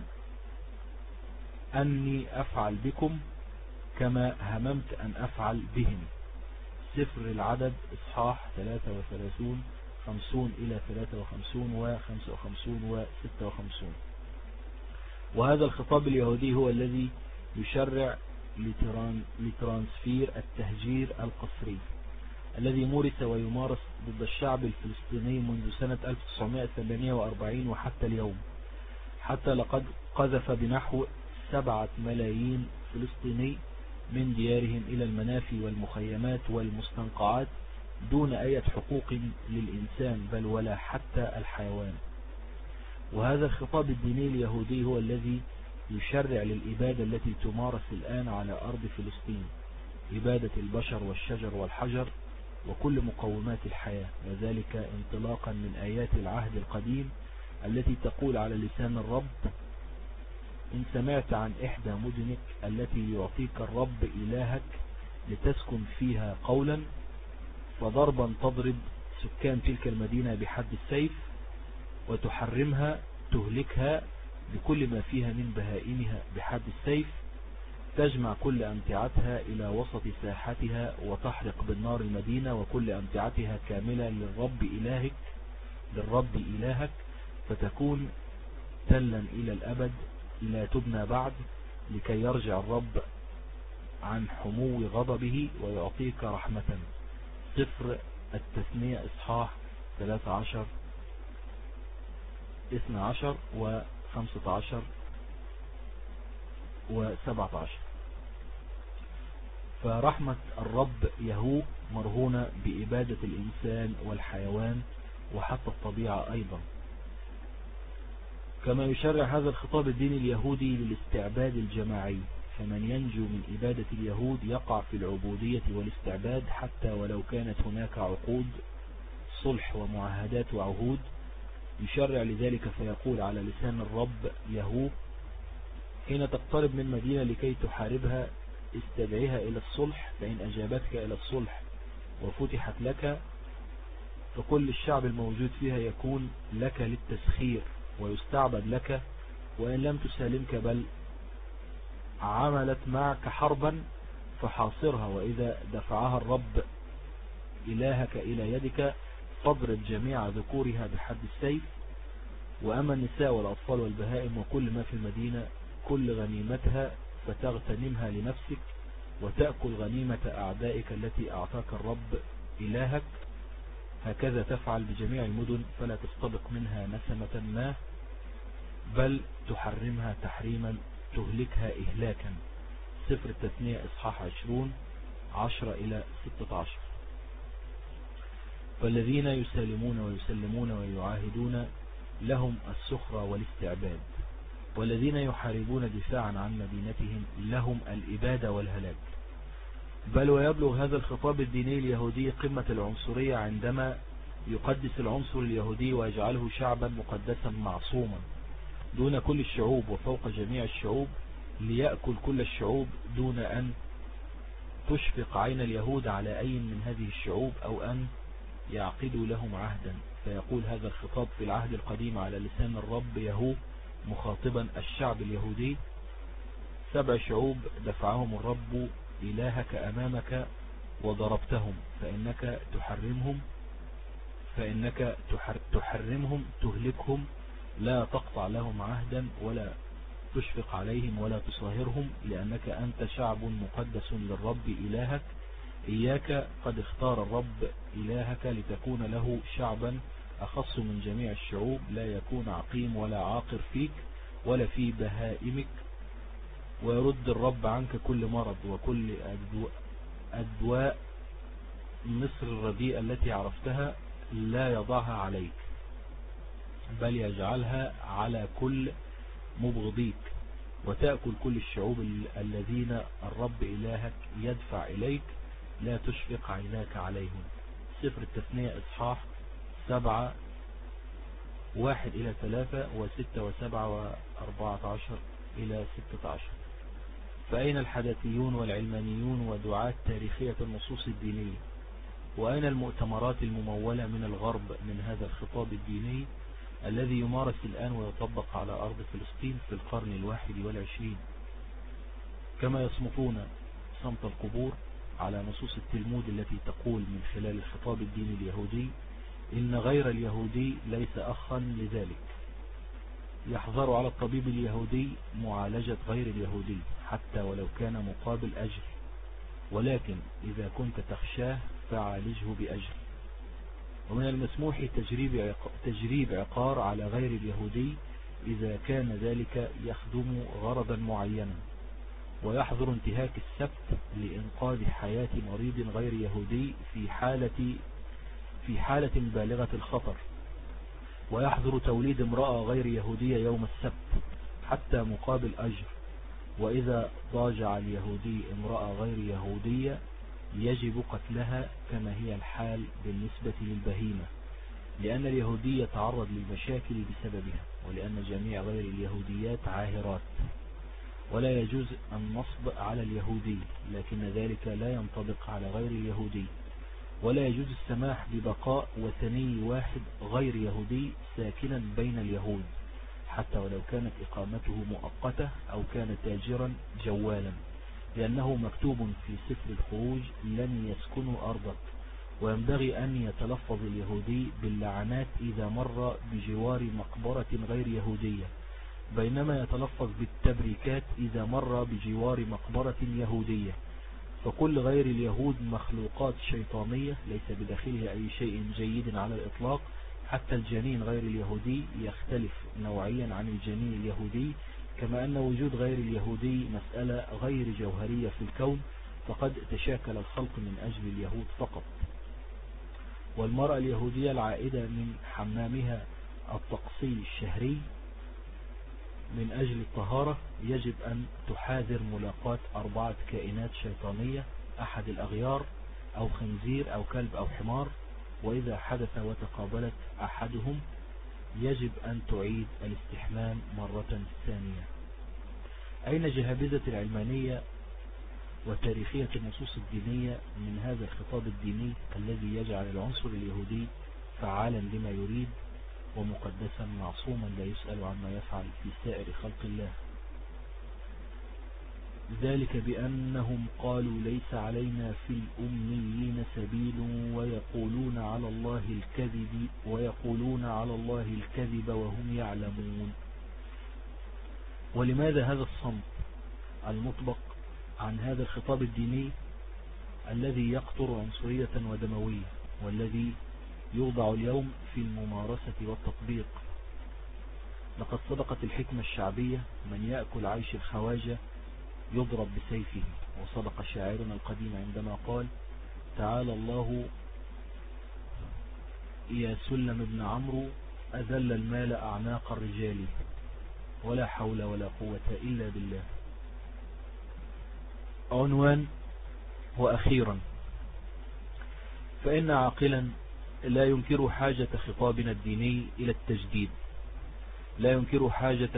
أني أفعل بكم كما هممت أن أفعل بهم. سفر العدد إصحاح 33 50 إلى 53 و55 و56. وهذا الخطاب اليهودي هو الذي يشرع لترانسفير التهجير القسري الذي مورس ويمارس ضد الشعب الفلسطيني منذ سنة 1948 وحتى اليوم، حتى لقد قذف بنحو 7 ملايين فلسطيني من ديارهم إلى المنافي والمخيمات والمستنقعات دون أي حقوق للإنسان بل ولا حتى الحيوان. وهذا الخطاب الديني اليهودي هو الذي يشرع للإبادة التي تمارس الآن على أرض فلسطين، إبادة البشر والشجر والحجر وكل مقومات الحياة، وذلك انطلاقا من آيات العهد القديم التي تقول على لسان الرب: إن سمعت عن إحدى مدنك التي يعطيك الرب إلهك لتسكن فيها قولا، فضربا تضرب سكان تلك المدينة بحد السيف، وتحرمها تهلكها بكل ما فيها من بهائمها بحد السيف، تجمع كل أمتعتها إلى وسط ساحتها وتحرق بالنار المدينة وكل أمتعتها كاملة للرب إلهك، فتكون تلا إلى الأبد لا تبنى بعد، لكي يرجع الرب عن حمو غضبه ويعطيك رحمة. سفر التثنية إصحاح 13 12 و15 و17. فرحمة الرب يهوه مرهونة بإبادة الإنسان والحيوان وحتى الطبيعة أيضا. كما يشرع هذا الخطاب الديني اليهودي للاستعباد الجماعي، فمن ينجو من إبادة اليهود يقع في العبودية والاستعباد حتى ولو كانت هناك عقود صلح ومعاهدات وعهود. يشرع لذلك فيقول على لسان الرب يهوه: حين تقترب من مدينة لكي تحاربها استدعيها إلى الصلح، فإن أجابتك إلى الصلح وفتحت لك فكل الشعب الموجود فيها يكون لك للتسخير ويستعبد لك، وإن لم تسالمك بل عملت معك حربا فحاصرها، وإذا دفعها الرب إلهك إلى يدك فاضرب جميع ذكورها بحد السيف. وأما النساء والأطفال والبهائم وكل ما في المدينة كل غنيمتها فتغتنمها لنفسك، وتأكل غنيمة أعدائك التي أعطاك الرب إلهك. هكذا تفعل بجميع المدن، فلا تستبق منها نسمة ما بل تحرمها تحريما تهلكها إهلاكا. سفر التثنية إصحاح 20 10 إلى 16. فالذين يسالمون ويسلمون ويعاهدون لهم السخرة والاستعباد، والذين يحاربون دفاعا عن مدينتهم لهم الإبادة والهلاك. بل ويبلغ هذا الخطاب الديني اليهودي قمة العنصرية عندما يقدس العنصر اليهودي ويجعله شعبا مقدسا معصوما دون كل الشعوب وفوق جميع الشعوب، ليأكل كل الشعوب دون أن تشفق عين اليهود على أي من هذه الشعوب أو أن يعقدوا لهم عهدا. فيقول هذا الخطاب في العهد القديم على لسان الرب يهوه مخاطبا الشعب اليهودي: 7 شعوب دفعهم الرب إلهك أمامك وضربتهم، فإنك تحرمهم تهلكهم، لا تقطع لهم عهدا ولا تشفق عليهم ولا تصاهرهم، لأنك أنت شعب مقدس للرب إلهك. إياك قد اختار الرب إلهك لتكون له شعبا أخص من جميع الشعوب، لا يكون عقيم ولا عاقر فيك ولا في بهائمك. ويرد الرب عنك كل مرض وكل أدواء مصر الرديئة التي عرفتها، لا يضعها عليك، بل يجعلها على كل مبغضيك، وتأكل كل الشعوب الذين الرب إلهك يدفع إليك، لا تشفق عيناك عليهم. سفر التثنية إصحاح 7 1-3 و6 و7 و14 إلى 16. فأين الحداثيون والعلمانيون ودعاة تاريخية النصوص الدينية؟ وأين المؤتمرات الممولة من الغرب من هذا الخطاب الديني الذي يمارس الآن ويطبق على أرض فلسطين في القرن 21؟ كما يصمتون صمت القبور على نصوص التلمود التي تقول من خلال الخطاب الديني اليهودي إن غير اليهودي ليس أخا لذلك. يحظر على الطبيب اليهودي معالجة غير اليهودي حتى ولو كان مقابل أجر، ولكن إذا كنت تخشاه فعالجه بأجر. ومن المسموح تجريب عقار على غير اليهودي إذا كان ذلك يخدم غرضا معينا، ويحظر انتهاك السبت لإنقاذ حياة مريض غير يهودي في حالة بالغة الخطر، ويحظر توليد امرأة غير يهودية يوم السبت حتى مقابل أجر. وإذا ضاجع اليهودي امرأة غير يهودية يجب قتلها كما هي الحال بالنسبة للبهيمة، لأن اليهودي يتعرض للمشاكل بسببها، ولأن جميع غير اليهوديات عاهرات. ولا يجوز النصب على اليهودي، لكن ذلك لا ينطبق على غير اليهودي. ولا يجوز السماح ببقاء وثني واحد غير يهودي ساكنا بين اليهود، حتى ولو كانت إقامته مؤقتة أو كان تاجرا جوالا، لأنه مكتوب في سفر الخروج لن يسكنوا أرضك. وينبغي أن يتلفظ اليهودي باللعنات إذا مر بجوار مقبرة غير يهودية، بينما يتلفظ بالتبريكات إذا مر بجوار مقبرة يهودية. فكل غير اليهود مخلوقات شيطانية ليس بداخلها أي شيء جيد على الإطلاق. حتى الجنين غير اليهودي يختلف نوعيا عن الجنين اليهودي، كما أن وجود غير اليهودي مسألة غير جوهرية في الكون، فقد تشاكل الخلق من أجل اليهود فقط. والمرأة اليهودية العائدة من حمامها الطقسي الشهري من أجل الطهارة يجب أن تحاذر ملاقاة 4 كائنات شيطانية، أحد الأغيار أو خنزير أو كلب أو حمار. وإذا حدث وتقابلت أحدهم يجب أن تعيد الاستحمام مرة ثانية. أين جهابذة العلمانية وتاريخية النصوص الدينية من هذا الخطاب الديني الذي يجعل العنصر اليهودي فعالا لما يريد ومقدسا معصوما لا يسأل عما يفعل في سائر خلق الله؟ ذلك بأنهم قالوا ليس علينا في الأميين سبيل ويقولون على الله الكذب وهم يعلمون. ولماذا هذا الصمت المطبق عن هذا الخطاب الديني الذي يقطر عنصرية ودموية، والذي يوضع اليوم في الممارسة والتطبيق؟ لقد صدقت الحكمة الشعبية: من يأكل عيش الخواجة يضرب بسيفه. وصدق شاعرنا القديم عندما قال: تعالى الله يا سلم ابن عمرو أذل المال أعناق الرجال، ولا حول ولا قوة إلا بالله. عنوان: وأخيرا، فإن عاقلا لا ينكر حاجة خطابنا الديني إلى التجديد، لا ينكر حاجة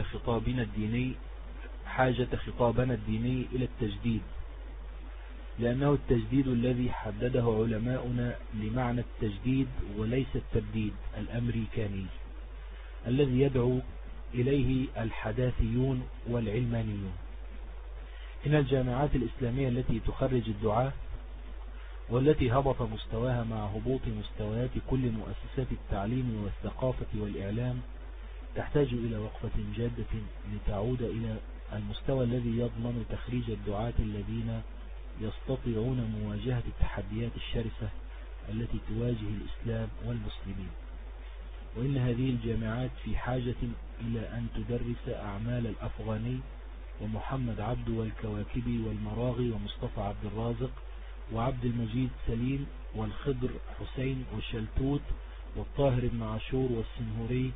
خطابنا الديني إلى التجديد، لأنه التجديد الذي حدده علماؤنا لمعنى التجديد وليس التبديد الأمريكاني الذي يدعو إليه الحداثيون والعلمانيون. إن الجامعات الإسلامية التي تخرج الدعاة والتي هبط مستواها مع هبوط مستويات كل مؤسسات التعليم والثقافة والإعلام تحتاج إلى وقفة جادة لتعود إلى المستوى الذي يضمن تخريج الدعاة الذين يستطيعون مواجهة التحديات الشرسة التي تواجه الإسلام والمسلمين. وإن هذه الجامعات في حاجة إلى أن تدرس أعمال الأفغاني ومحمد عبد والكواكبي والمراغي ومصطفى عبد الرازق وعبد المجيد سليم والخضر حسين والشلتوت والطاهر بن عاشور والسنهوري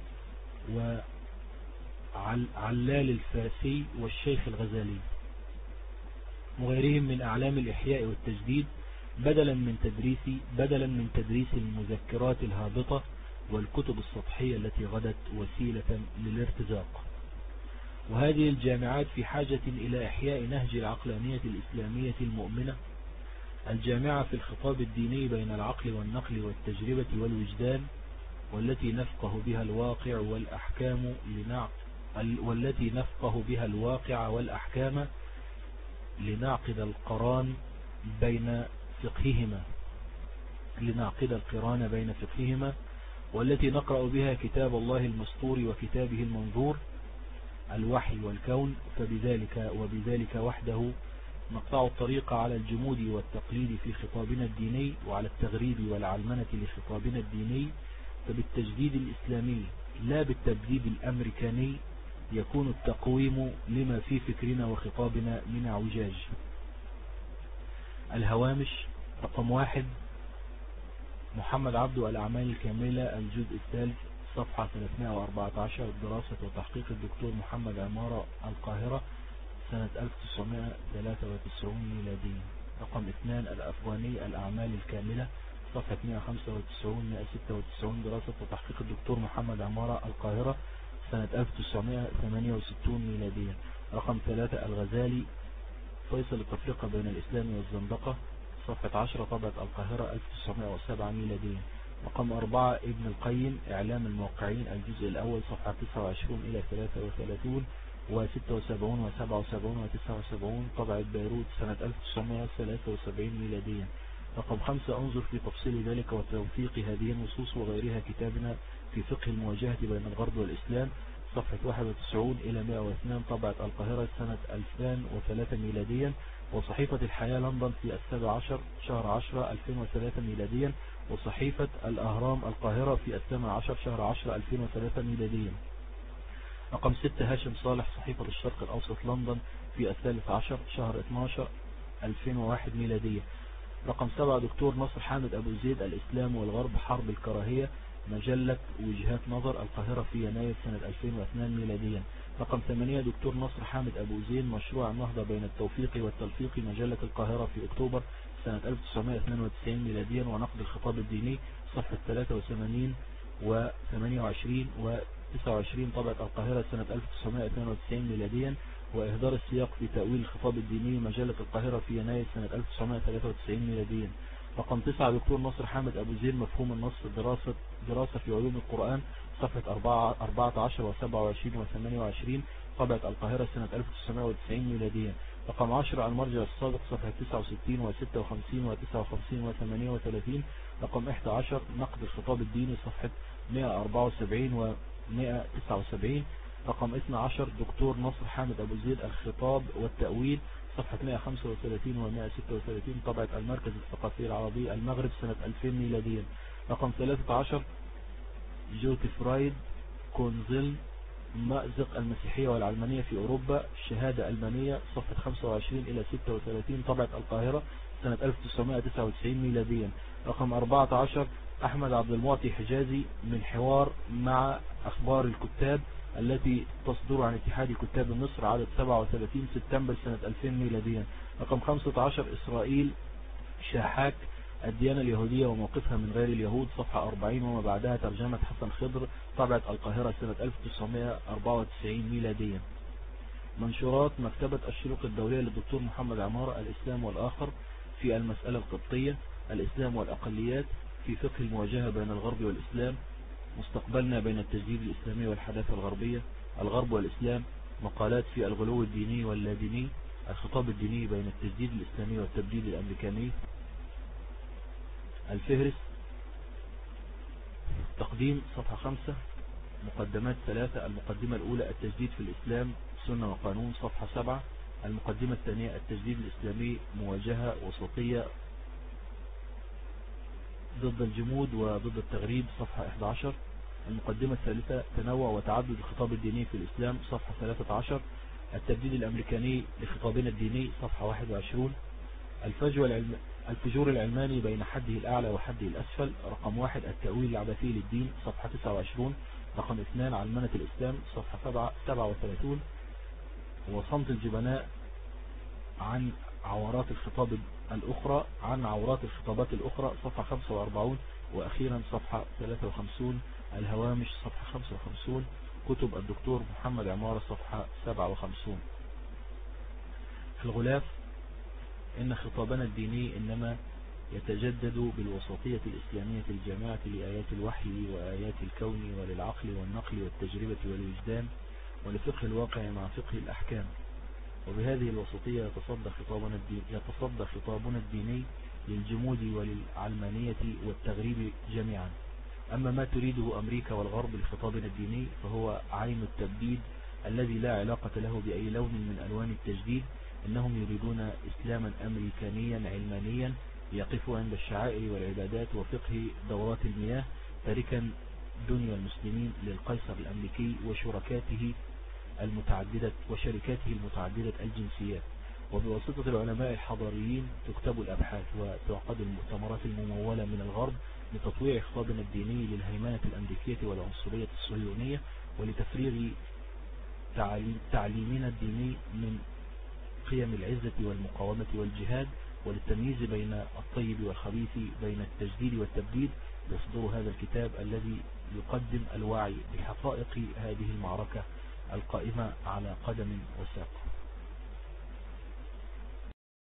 وعلال الفاسي والشيخ الغزالي وغيرهم من أعلام الإحياء والتجديد، بدلا من تدريس المذكرات الهابطة والكتب السطحية التي غدت وسيلة للارتزاق. وهذه الجامعات في حاجة إلى إحياء نهج العقلانية الإسلامية المؤمنة الجامعة في الخطاب الديني بين العقل والنقل والتجربة والوجدان، والتي نفقه بها الواقع والأحكام لنعقد القران بين فقههما، والتي نقرأ بها كتاب الله المسطور وكتابه المنظور الوحي والكون، وبذلك وحده نقطع الطريق على الجمود والتقليد في خطابنا الديني وعلى التغريب والعلمنة لخطابنا الديني. فبالتجديد الإسلامي لا بالتبديد الأمريكاني يكون التقويم لما في فكرنا وخطابنا من اعوجاج. الهوامش. رقم 1 محمد عبد الأعمال الكاملة الجزء الثالث صفحة 314 دراسة وتحقيق الدكتور محمد عمارة القاهرة سنة 1993 ميلادي. رقم 2 الأفغاني الأعمال الكاملة صفحة 195-196 دراسة وتحقيق الدكتور محمد عمارة القاهرة سنة 1968 ميلاديا. رقم 3 الغزالي فيصل التفرقة بين الإسلام والزندقة صفحة 10 طبعة القاهرة 1907 ميلاديا. رقم 4 ابن القيم إعلام الموقعين الجزء الأول صفحة 29-33 و76 و77 و79 طبعة بيروت سنة 1973 ميلاديا. رقم 5 انظر في تفصيل ذلك وتوثيق هذه النصوص وغيرها كتابنا في فقه المواجهة بين الغرب والإسلام صفحة 91-102 طبعة القاهرة سنة 2003 ميلاديا، وصحيفة الحياة لندن في 17 شهر 10 2003 ميلاديا، وصحيفة الأهرام القاهرة في 18 شهر 10 2003 ميلاديا. رقم 6 هاشم صالح صحيفة الشرق الأوسط لندن في 13 شهر 12 2001 ميلادية. رقم 7 دكتور نصر حامد أبو زيد الإسلام والغرب حرب الكراهية مجلة وجهات نظر القاهرة في يناير سنة 2002 ميلاديا. رقم 8 دكتور نصر حامد أبو زيد مشروع النهضة بين التوفيق والتلفيق مجلة القاهرة في أكتوبر سنة 1992 ميلاديا، ونقد الخطاب الديني صفحة 83 و28 و29 طبعة القاهرة سنة 1992 ميلاديا، وإهدار السياق في تأويل الخطاب الديني مجلة القاهرة في يناير سنة 1993 ميلاديا. رقم 9 دكتور نصر حامد أبو زيد مفهوم النص دراسة في علوم القرآن صفحة 14 و27 و28 طبعة القاهرة سنة 1990 ميلاديا. رقم 10 المرجع الصادق صفحة 69 و56 و59 و38. رقم 11 نقد الخطاب الديني صفحة 174 و179. رقم 12 دكتور نصر حامد أبو زيد الخطاب والتأويل صفحة 135 و136 طبعة المركز الثقافي العربي المغرب سنة 2000 ميلاديا. رقم 13 جوتي فرايد كونزل مأزق المسيحية والعلمانية في أوروبا شهادة ألمانية صفحة 25 إلى 36 طبعة القاهرة سنة 1999 ميلاديا. رقم 14 أحمد عبد المعطي حجازي من حوار مع أخبار الكتاب التي تصدر عن اتحاد كتاب مصر عدد 37 سبتمبر سنة 2000 ميلاديا. رقم 15 إسرائيل شاحاك الديانة اليهودية وموقفها من غير اليهود صفحة 40 وما بعدها ترجمة حسن خضر طبعة القاهرة سنة 1994 ميلاديا. منشورات مكتبة الشروق الدولية للدكتور محمد عمارة الإسلام والآخر في المسألة القبطية الإسلام والأقليات في فقه المواجهة بين الغرب والإسلام مستقبلنا بين التجديد الإسلامي والحداثة الغربية الغرب والإسلام مقالات في الغلو الديني واللاديني الخطاب الديني بين التجديد الإسلامي والتبديل الأمريكاني. الفهرس تقديم صفحة 5 مقدمات ثلاثة: المقدمة الأولى التجديد في الإسلام سنة وقانون صفحة 7. المقدمة الثانية التجديد الإسلامي مواجهة وسطية ضد الجمود وضد التغريب صفحة 11. المقدمة الثالثة تنوع وتعدد الخطاب الديني في الإسلام صفحة 13. التبديل الأمريكاني لخطابنا الديني صفحة 21. الفجور العلماني بين حده الأعلى وحده الأسفل رقم 1 التأويل العبثي للدين صفحة 29. رقم 2 علمنة الإسلام صفحة 37. وصمت الجبناء عن عورات الخطابات الأخرى صفحة 45. وأخيرا صفحة 53 الهوامش صفحة 55. كتب الدكتور محمد عمارة صفحة 57. في الغلاف: إن خطابنا الديني إنما يتجدد بالوسطية الإسلامية الجامعة لآيات الوحي وآيات الكون وللعقل والنقل والتجربة والوجدان ولفقه الواقع مع فقه الأحكام. وبهذه الوسطية يتصدى خطابنا الديني للجمود وللعلمانية والتغريب جميعا. أما ما تريده أمريكا والغرب لخطابنا الديني فهو عين التبديد الذي لا علاقة له بأي لون من ألوان التجديد. إنهم يريدون إسلاما أمريكانيا علمانيا يقف عند الشعائر والعبادات وفقه دورات المياه، تاركا دنيا المسلمين للقيصر الأمريكي وشركاته المتعددة الجنسيات. وبواسطة العلماء الحضاريين تكتب الأبحاث وتعقد المؤتمرات الممولة من الغرب لتطويع خطابنا الديني للهيمنة الأمريكية والعنصرية الصهيونية ولتفريغ تعليمنا الديني من قيم العزة والمقاومة والجهاد وللتمييز بين الطيب والخبيث بين التجديد والتبديد. يصدر هذا الكتاب الذي يقدم الوعي بحقائق هذه المعركة القائمة على قدم وساق.